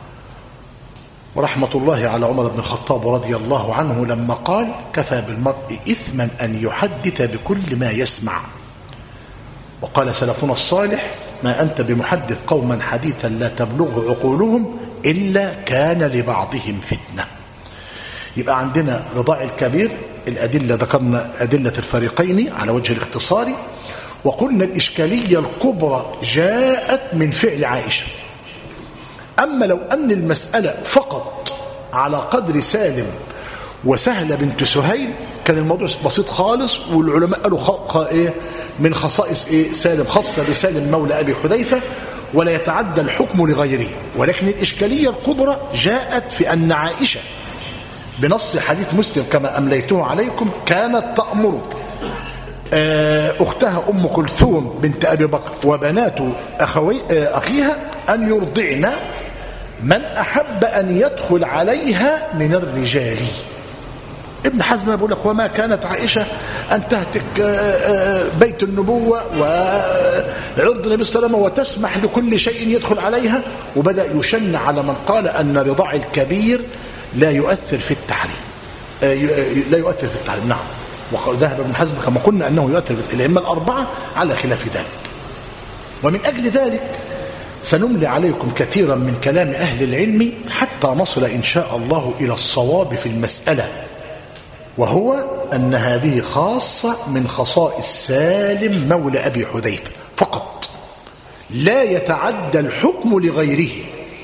A: ورحمه الله على عمر بن الخطاب رضي الله عنه لما قال: كفى بالمرء اثما ان يحدث بكل ما يسمع. وقال سلفنا الصالح: ما أنت بمحدث قوما حديثا لا تبلغ عقولهم إلا كان لبعضهم فتنة. يبقى عندنا رضاع الكبير. الأدلة ذكرنا أدلة الفريقين على وجه الاختصار، وقلنا الإشكالية الكبرى جاءت من فعل عائشة. أما لو أن المسألة فقط على قدر سالم وسهلة بنت سهيل كان الموضوع بسيط خالص، والعلماء قالوا إيه من خصائص إيه سالم خاصة بسالم مولى أبي حذيفة ولا يتعدى الحكم لغيره. ولكن الإشكالية الكبرى جاءت في أن عائشة بنص حديث مسلم كما أمليته عليكم كانت تأمر أختها أم كلثوم بنت أبي بكر وبنات أخيها أن يرضعن من أحب أن يدخل عليها من الرجال. ابن حزم يقول لك: وما كانت عائشة أن تهتك بيت النبوة وعرض النبي صلى الله عليه وسلم وتسمح لكل شيء يدخل عليها. وبدأ يشن على من قال أن رضاع الكبير لا يؤثر في التحريم. لا يؤثر في التحريم. نعم، وذهب ابن حزم كما قلنا أنه يؤثر في الأئمة الأربعة على خلاف ذلك. ومن أجل ذلك سنملي عليكم كثيرا من كلام أهل العلم حتى نصل إن شاء الله إلى الصواب في المسألة، وهو أن هذه خاصة من خصائص سالم مولى أبي حذيفة فقط، لا يتعدى الحكم لغيره.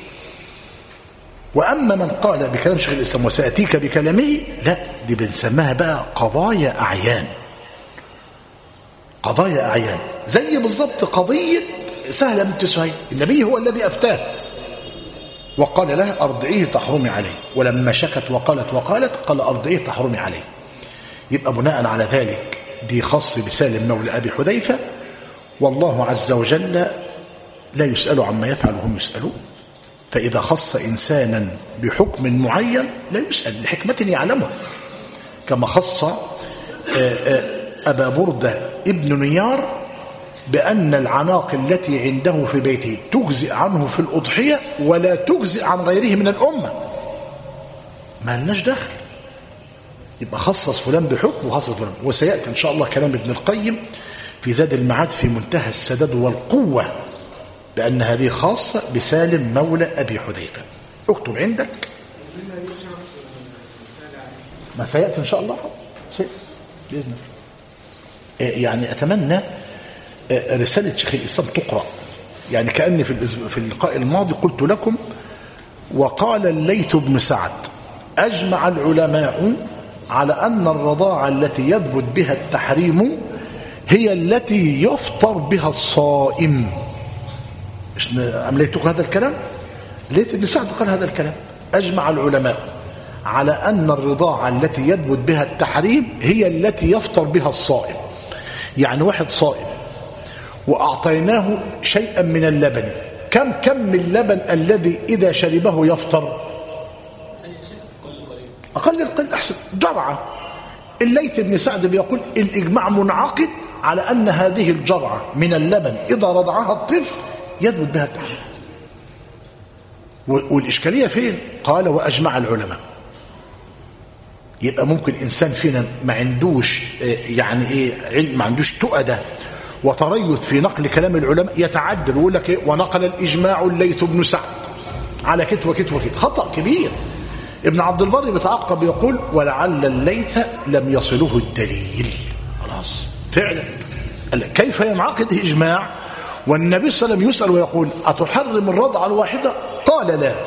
A: وأما من قال بكلام شيخ الإسلام وسأتيك بكلامه، لا، دي بنسميها بقى قضايا أعيان. قضايا أعيان زي بالضبط قضية سهلة بنت سهيل. النبي هو الذي أفتاه وقال لها: أرضعيه تحرمي عليه. ولما شكت وقالت قال: أرضعيه تحرمي عليه. يبقى بناء على ذلك دي خاص بسالم مولى أبي حذيفة، والله عز وجل لا يسأل عما يفعل وهم يسألون. فإذا خص إنسانا بحكم معين لا يسأل لحكمة يعلمها، كما خص أبا بردة ابن نيار بأن العناق التي عنده في بيته تجزئ عنه في الأضحية ولا تجزئ عن غيره من الأمة. ما لناش دخل. يبقى خصص فلان بحكم وخصص فلان. وسيأتي إن شاء الله كلام ابن القيم في زاد المعاد في منتهى السداد والقوة بأن هذه خاصة بسالم مولى أبي حذيفة. اكتب عندك ما سيأتي إن شاء الله بإذن الله. يعني أتمنى رسالة شيخ الإسلام تقرأ. يعني كأني في اللقاء الماضي قلت لكم: وقال الليث بن سعد: أجمع العلماء على أن الرضاعة التي يثبت بها التحريم هي التي يفطر بها الصائم. مش أمليتك هذا الكلام؟ الليث بن سعد قال هذا الكلام: أجمع العلماء على أن الرضاعة التي يثبت بها التحريم هي التي يفطر بها الصائم. يعني واحد صائم وأعطيناه شيئا من اللبن، كم من اللبن الذي إذا شربه يفطر؟ أقل القليل أحسن، جرعة. الليث بن سعد بيقول الإجماع منعقد على أن هذه الجرعة من اللبن إذا رضعها الطفل يثبت بها التحريم. والإشكالية فين؟ قال وأجمع العلماء. يبقى ممكن إنسان فينا ما عندوش يعني إيه علم، ما عندوش تؤدة وتريث في نقل كلام العلماء، يتعدل ويقول لك إيه ونقل الإجماع الليث بن سعد على كت وكت وكت. خطأ كبير. ابن عبد البر بيتعقب يقول ولعل الليث لم يصله الدليل. خلاص فعلا كيف ينعقد إجماع والنبي صلى الله عليه وسلم يسأل ويقول أتحرم الرضع الواحدة؟ قال لا.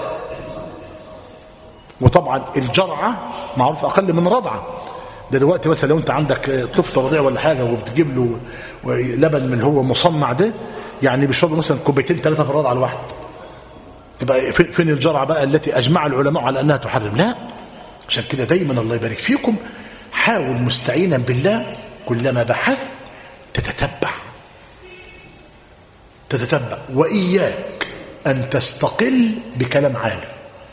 A: وطبعا الجرعة معروف أقل من رضعة. ده دلوقتي مثلا لو أنت عندك طفل رضيع ولا حاجة وبتجيب له لبن من اللي هو مصنع ده، يعني بيشرب مثلا كوبايتين 3 في الرضعة الواحدة، تبقى فين الجرعة بقى التي أجمع العلماء على أنها تحرم؟ لا. عشان كده دايما الله يبارك فيكم حاول مستعينا بالله كلما بحثت تتتبع وإياك أن تستقل بكلام عالم.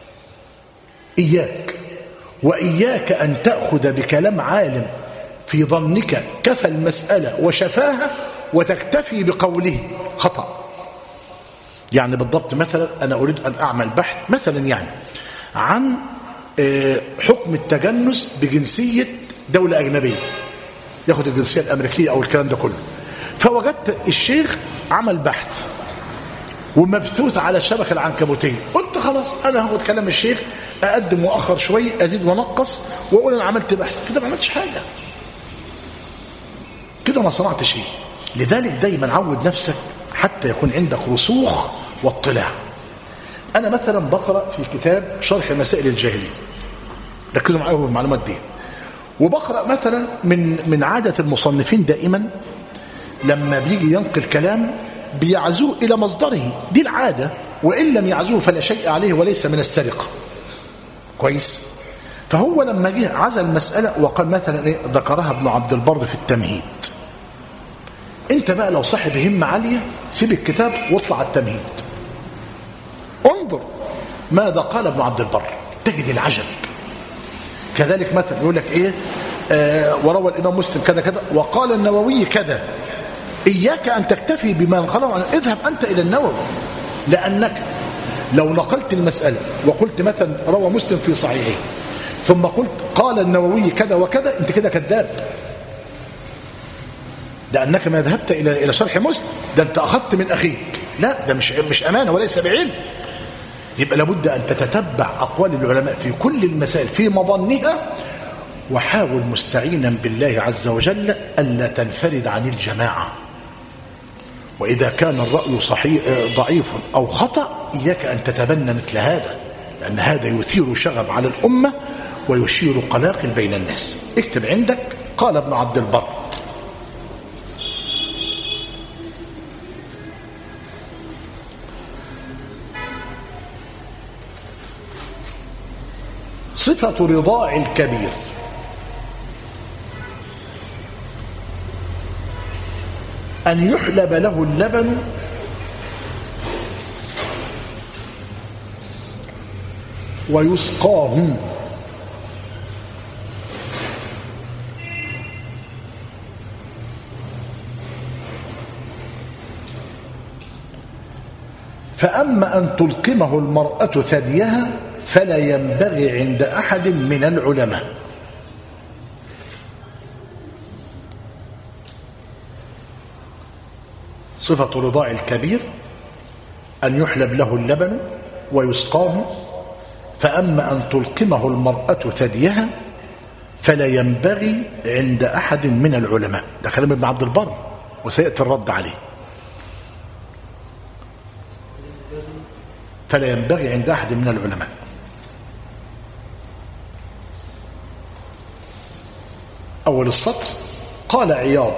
A: إياك وإياك أن تأخذ بكلام عالم في ظنك كفى المسألة وشفاها وتكتفي بقوله. خطأ. يعني بالضبط مثلا أنا أريد أن أعمل بحث مثلا يعني عن حكم التجنس بجنسية دولة أجنبية، ياخد الجنسية الأمريكية أو الكلام ده كله، فوجدت الشيخ عمل بحث ومبثوث على الشبكة العنكبوتية. قلت خلاص أنا هاخد كلام الشيخ أقدم وأخر شوي، أزيد ونقص وأقول أنا عملت بحث. كده ما عملتش حاجة، كده ما صنعت شيء. لذلك دايما عود نفسك حتى يكون عندك رسوخ واطلاع. أنا مثلا بقرأ في كتاب شرح مسائل الجاهلية، ركزوا معايا في المعلومات دي، وبقرأ مثلا من عادة المصنفين دائما لما بيجي ينقل كلام بيعزوه إلى مصدره، دي العادة، وإن لم يعزوه فلا شيء عليه وليس من السرقة. كويس. فهو لما جه عزل المسألة وقال مثلا إيه ذكرها ابن عبد البر في التمهيد. انت بقى لو صاحب همة عالية سيب الكتاب واطلع التمهيد، انظر ماذا قال ابن عبد البر تجد العجب. كذلك مثلا يقول لك ايه وروى الامام مسلم كذا كذا وقال النووي كذا. اياك ان تكتفي بما نقله عنه، اذهب انت الى النووي، لانك لو نقلت المسألة وقلت مثلا روى مسلم في صحيحه ثم قلت قال النووي كذا وكذا، انت كده كذاب، لأنك ما ذهبت إلى شرح مسلم، ده أنت أخذت من أخيك. لا، ده مش أمانة وليس بعلم. يبقى لابد أن تتتبع أقوال العلماء في كل المسائل في مظنها، وحاول مستعينا بالله عز وجل ألا تنفرد عن الجماعة. وإذا كان الرأي صحيح ضعيف أو خطأ إياك أن تتبنى مثل هذا، لأن هذا يثير شغب على الأمة ويشير قلاقل بين الناس. اكتب عندك قال ابن عبد البر صفة رضاع الكبير أن يحلب له اللبن ويسقاه فأما أن تلقمه المرأة ثديها فلا ينبغي عند أحد من العلماء. صفة رضاع الكبير أن يحلب له اللبن ويسقاه، فأما أن تلقمه المرأة ثديها فلا ينبغي عند أحد من العلماء. ده كلام ابن عبد البر وسيأتي الرد عليه. فلا ينبغي عند أحد من العلماء. أول السطر قال عياض.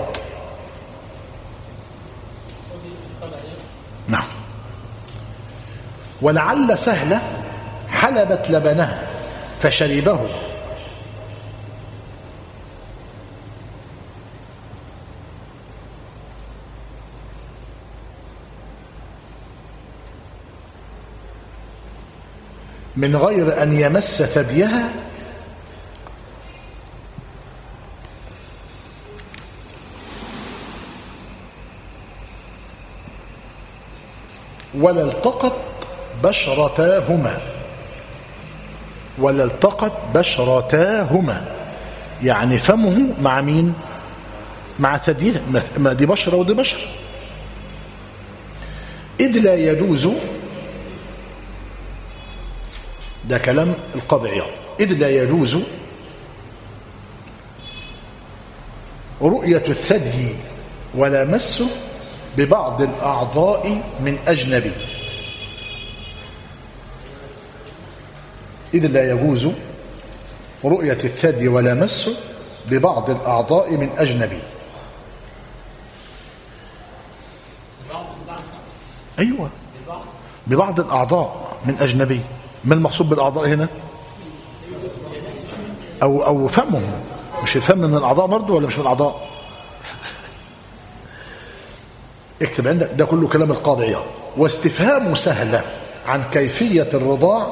A: نعم. ولعل سهلة حلبت لبنها فشربه من غير أن يمس ثديها ولا التقط بشرتاهما، ولا التقت بشرتاهما، يعني فمه مع مين؟ مع ثديه، ما دي بشرة ودي بشرة. إذ لا يجوز، ده كلام القاضي عياض، إذ لا يجوز رؤية الثدي ولا مسه ببعض الأعضاء من أجنبي. إذ لا يجوز رؤية الثدي ولا مسه ببعض الأعضاء من أجنبي. أيوة، ببعض الأعضاء من أجنبي. ما المقصود بالأعضاء هنا؟ أو فمه، مش الفم من الأعضاء برضه ولا مش من الأعضاء؟ اكتب عندك، ده كله كلام القاضي عياض. واستفهام سهلة عن كيفية الرضاع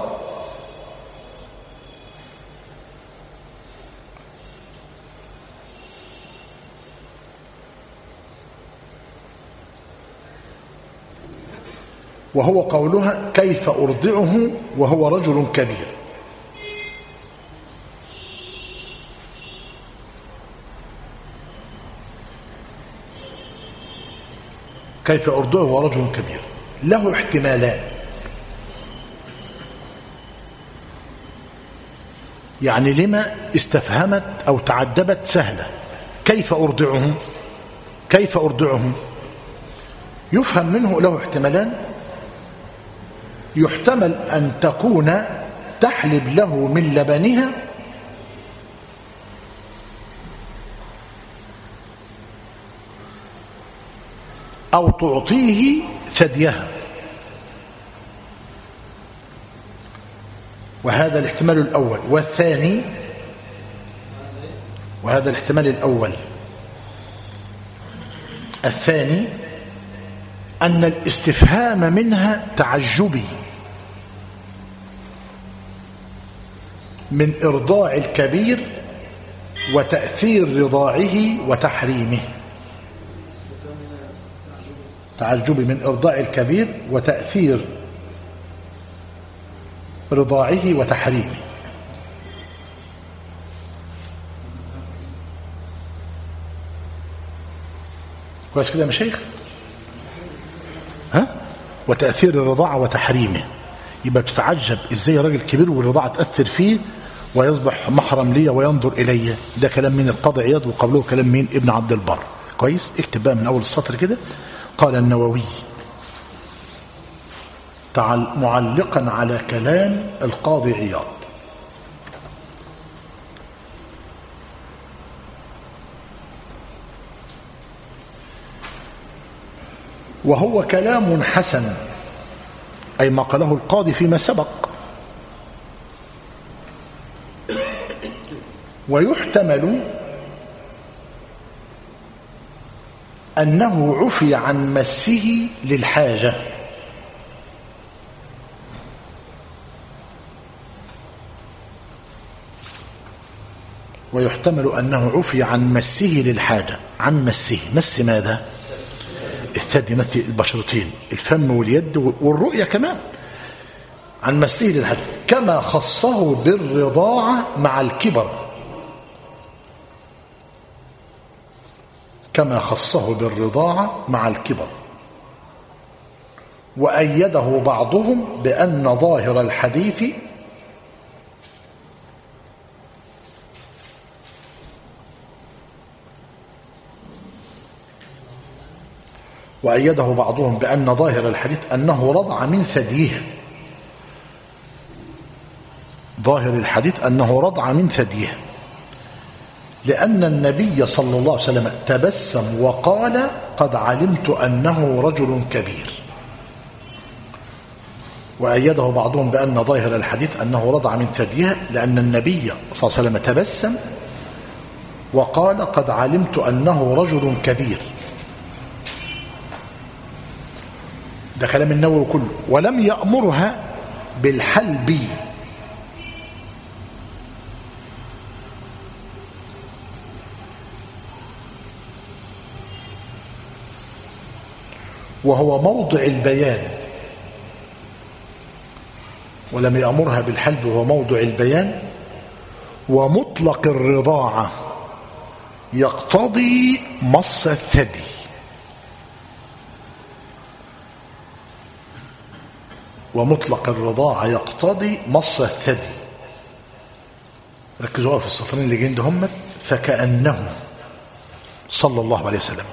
A: وهو قولها كيف أرضعه وهو رجل كبير. كيف أرضعه وهو رجل كبير له احتمالان. يعني لما استفهمت أو تعجبت سهلة؟ كيف أرضعه؟ كيف أرضعه؟ يفهم منه له احتمالان. يحتمل أن تكون تحلب له من لبنها، أو تعطيه ثديها، وهذا الاحتمال الأول. والثاني، وهذا الاحتمال الأول. الثاني أن الاستفهام منها تعجبي من إرضاع الكبير وتأثير رضاعه وتحريمه. تعجبي من إرضاع الكبير وتأثير رضاعه وتحريمه. كويس كده يا مشايخ؟ ها؟ وتأثير الرضاعة وتحريمه. يبقى تتعجب ازاي راجل كبير والرضاعة تأثر فيه ويصبح محرم لي وينظر إلي. ده كلام من القاضي عياض، وقبله كلام مين؟ ابن عبد البر. كويس؟ اكتب بقى من أول السطر كده. قال النووي معلقا على كلام القاضي عياض: وهو كلام حسن، أي ما قاله القاضي فيما سبق. ويحتمل أنه عفي عن مسه للحاجة. ويحتمل أنه عفي عن مسه للحاجة. عن مسه، مس ماذا؟ الثدي، مثل البشرتين، الفم واليد والرؤية كمان. عن مسه للحاجة، كما خصه بالرضاعة مع الكبر. كما خصه بالرضاعة مع الكبر. وأيده بعضهم بأن ظاهر الحديث أنه رضع من ثديه. ظاهر الحديث أنه رضع من ثديه، لأن النبي صلى الله عليه وسلم تبسم وقال قد علمت أنه رجل كبير. وأيده بعضهم بأن ظاهر الحديث أنه رضع من ثديها، لأن النبي صلى الله عليه وسلم تبسم وقال قد علمت أنه رجل كبير. ده كلام النووي كله. ولم يأمرها بالحلب، وهو موضع البيان ولم يأمرها بالحلب وهو موضع البيان. ومطلق الرضاعة يقتضي مص الثدي. ومطلق الرضاعة يقتضي مص الثدي. ركزوا في السطرين اللي جايين دهم. فكأنه صلى الله عليه وسلم،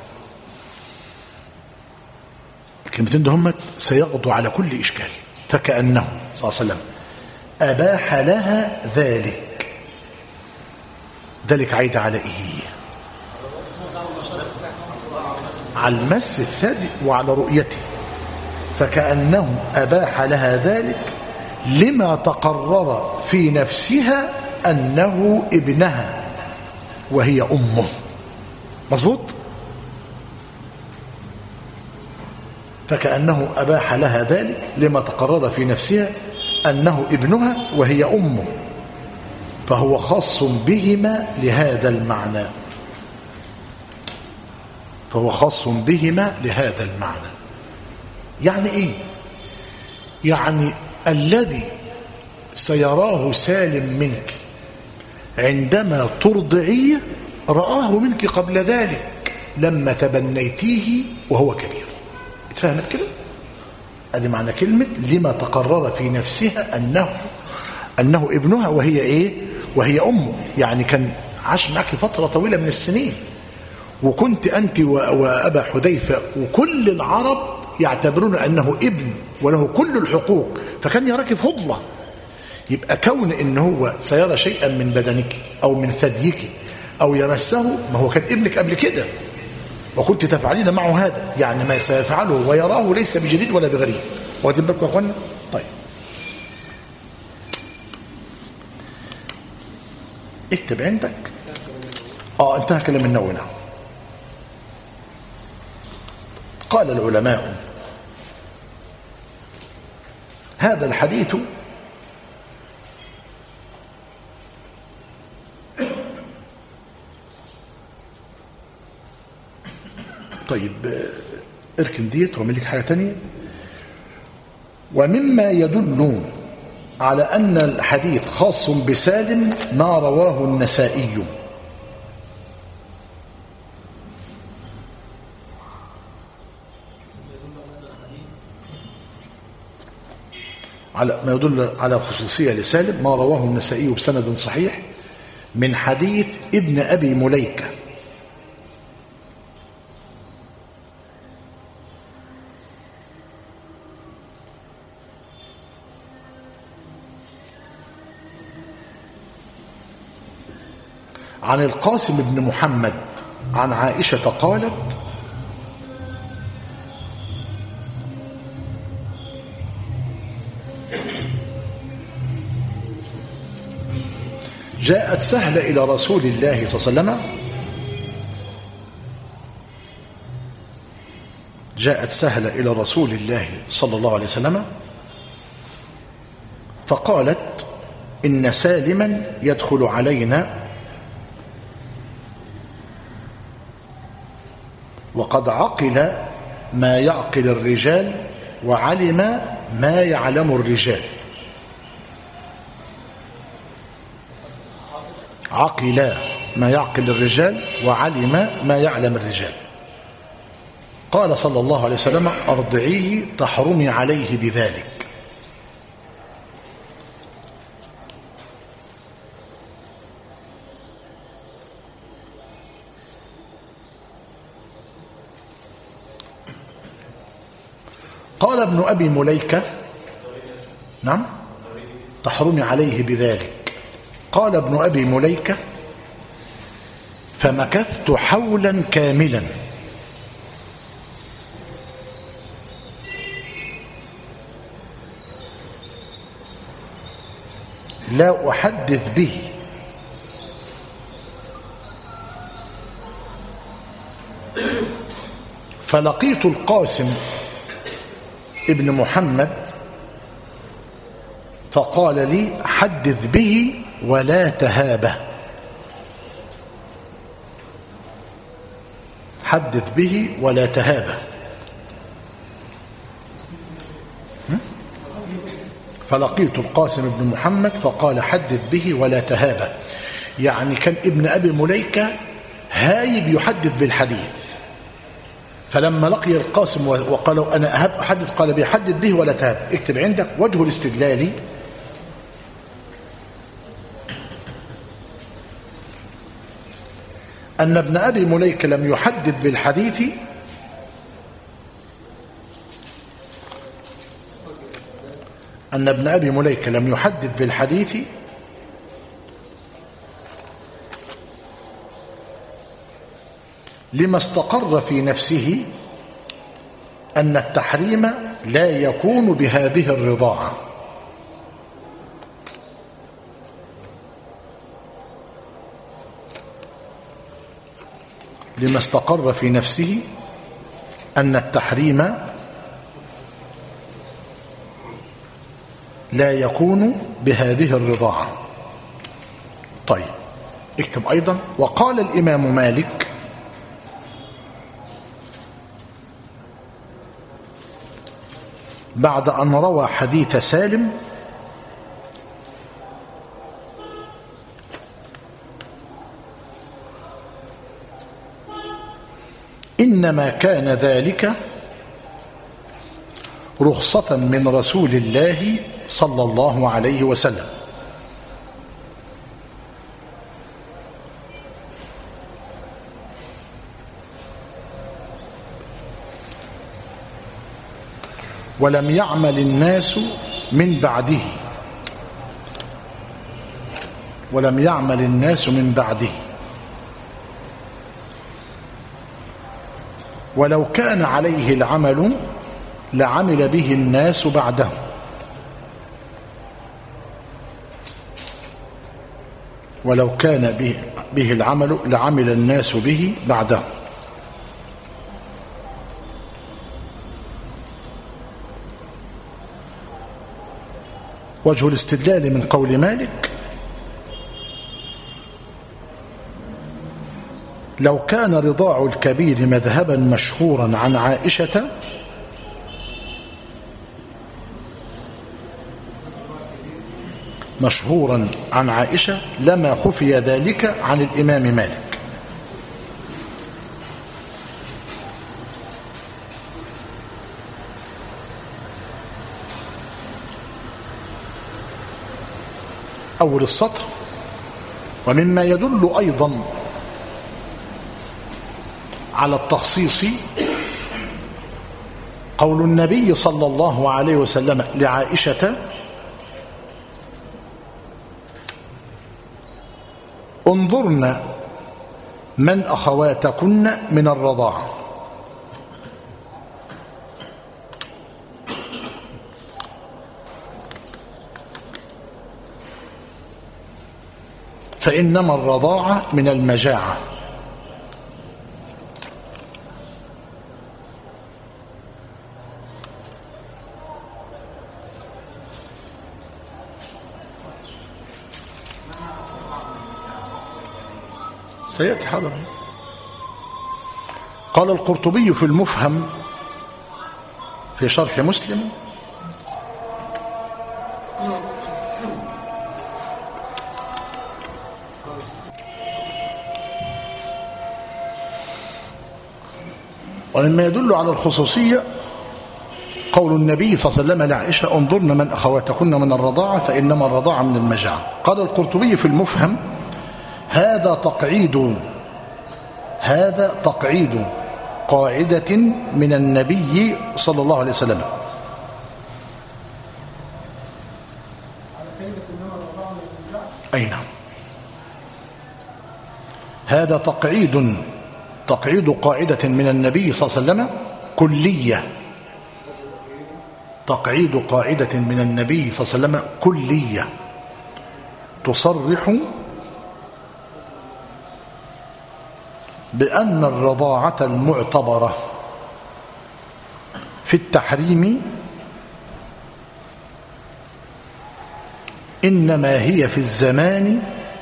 A: الكلمتين دهم سيقضوا على كل إشكال. فكأنه صلى الله عليه وسلم أباح لها ذلك. ذلك عايد على إيه؟ على المس الثدي وعلى رؤيته. فكأنه أباح لها ذلك لما تقرر في نفسها أنه ابنها وهي أمه. مظبوط. فكأنه أباح لها ذلك لما تقرر في نفسها أنه ابنها وهي أمه، فهو خاص بهما لهذا المعنى. فهو خاص بهما لهذا المعنى. يعني إيه؟ يعني الذي سيراه سالم منك عندما ترضعيه رآه منك قبل ذلك لما تبنيتيه وهو كبير. اتفهمت كده؟ ادي معنى كلمة لما تقرر في نفسها أنه ابنها وهي إيه؟ وهي أمه. يعني كان عاش معك فترة طويلة من السنين، وكنت أنت وأبا حذيفة وكل العرب يعتبرون أنه ابن وله كل الحقوق، فكان يراك فضلة. يبقى كون إن هو سيرى شيئا من بدنك أو من ثديك أو يمسه، ما هو كان ابنك قبل كده وكنت تفعلين معه هذا، يعني ما سيفعله ويراه ليس بجديد ولا بغريب. واخدين بالكم يا اخوانا؟ طيب اكتب عندك. انتهى كلام النووي. نعم. قال العلماء هذا الحديث طيب اركن ديت واعمل لك حاجه ثانيه. ومما يدل على أن الحديث خاص بسالم ما رواه النسائي على ما يدل على الخصوصية لسالم ما رواه النسائي بسند صحيح من حديث ابن أبي مليكة عن القاسم بن محمد عن عائشة قالت جاءت سهلة إلى رسول الله صلى الله عليه وسلم جاءت سهلة إلى رسول الله صلى الله عليه وسلم فقالت إن سالما يدخل علينا وقد عقل ما يعقل الرجال وعلم ما يعلم الرجال. عقل ما يعقل الرجال وعلم ما يعلم الرجال. قال صلى الله عليه وسلم أرضعيه تحرمي عليه بذلك. قال ابن أبي مليكة نعم تحرمي عليه بذلك. قال ابن أبي مليكة فمكثت حولا كاملا لا أحدث به فلقيت القاسم ابن محمد فقال لي حدث به ولا تهابه. حدث به ولا تهابه. فلقيت القاسم بن محمد فقال حدث به ولا تهابه. يعني كان ابن أبي مليكة هايب يحدث بالحديث، فلما لقي القاسم وقال أنا أحدث قال بيحدث به ولا تهاب. اكتب عندك وجه الاستدلال أن ابن أبي مليكة لم يحدث بالحديث أن ابن أبي مليكة لم يحدث بالحديث لما استقر في نفسه أن التحريم لا يكون بهذه الرضاعة. لما استقر في نفسه أن التحريم لا يكون بهذه الرضاعة. طيب اكتب أيضا وقال الإمام مالك بعد أن روى حديث سالم إنما كان ذلك رخصة من رسول الله صلى الله عليه وسلم. ولم يعمل الناس من بعده ولو كان عليه العمل لعمل به الناس بعده. ولو كان به العمل لعمل الناس به بعده. وجه الاستدلال من قول مالك لو كان رضاع الكبير مذهبا مشهورا عن عائشة لما خفي ذلك عن الإمام مالك. أول السطر ومما يدل أيضا على التخصيص قول النبي صلى الله عليه وسلم لعائشة انظرن من أخواتكن من الرضاعة. فإنما الرضاعة من المجاعة. سيأتي حاضر. قال القرطبي في المفهم في شرح مسلم ومما يدل على الخصوصية قول النبي صلى الله عليه وسلم لعائشة انظرن من أخواتكن من الرضاعة فإنما الرضاعة من المجاعة. قال القرطبي في المفهم هذا تقعيد قاعدة من النبي صلى الله عليه وسلم. أي نعم. هذا تقعيد قاعدة من النبي صلى الله عليه وسلم كلية. تقعيد قاعدة من النبي صلى الله عليه وسلم كلية تصرح بأن الرضاعة المعتبرة في التحريم إنما هي في الزمان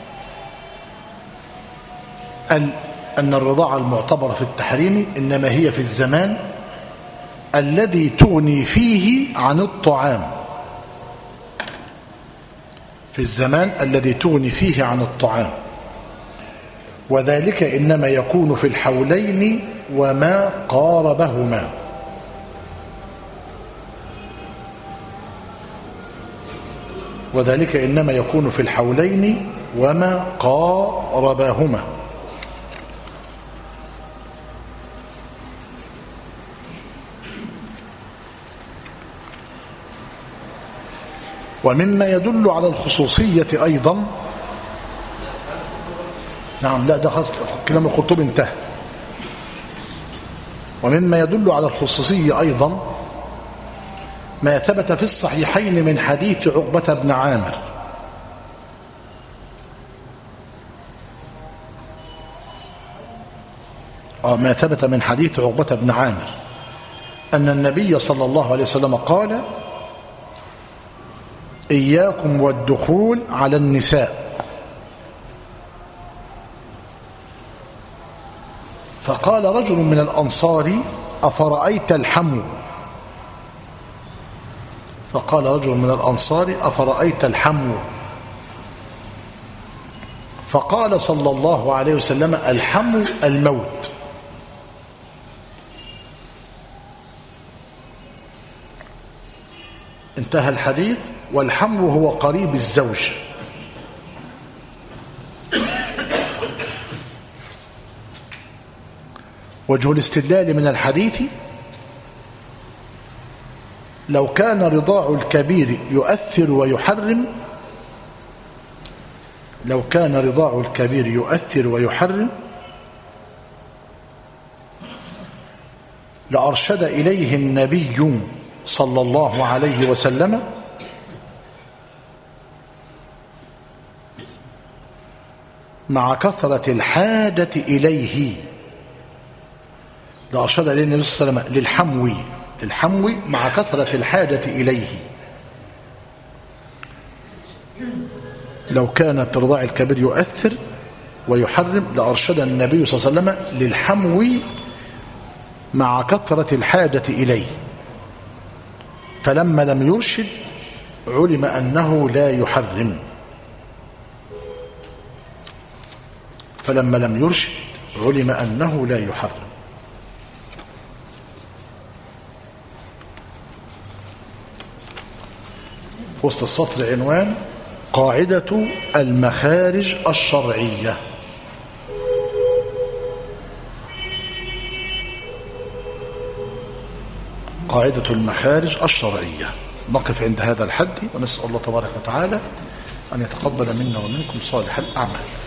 A: أن الرضاعة المعتبرة في التحريم إنما هي في الزمان الذي تغني فيه عن الطعام. في الزمان الذي تغني فيه عن الطعام، وذلك إنما يكون في الحولين وما قاربهما. وذلك إنما يكون في الحولين وما قاربهما. ومما يدل على الخصوصية أيضا، نعم لا ده خلاص كلام القرطبي انتهى. ومما يدل على الخصوصية أيضا ما ثبت في الصحيحين من حديث عقبة بن عامر ما ثبت من حديث عقبة بن عامر أن النبي صلى الله عليه وسلم قال: إياكم والدخول على النساء. فقال رجل من الأنصار: أفرأيت الحمو؟ فقال رجل من الأنصار: أفرأيت الحمو؟ فقال صلى الله عليه وسلم: الحمو الموت. انتهى الحديث. والحمو هو قريب الزوج. وجه الاستدلال من الحديث: لو كان رضاع الكبير يؤثر ويحرم، لو كان رضاع الكبير يؤثر ويحرم لأرشد إليه النبي صلى الله عليه وسلم مع كثرة الحاجة إليه. لأرشد إليه النبي صلى الله عليه وسلم للحمو مع كثرة الحاجة إليه. لو كانت رضاع الكبير يؤثر ويحرم لأرشد النبي صلى الله عليه وسلم للحمو مع كثرة الحاجة إليه. فلما لم يرشد علم أنه لا يحرم. فلما لم يرشد علم أنه لا يحرم. في وسط السطر عنوان: قاعدة المخارج الشرعية. قاعدة المخارج الشرعية. نقف عند هذا الحد ونسأل الله تبارك وتعالى أن يتقبل منا ومنكم صالح الأعمال.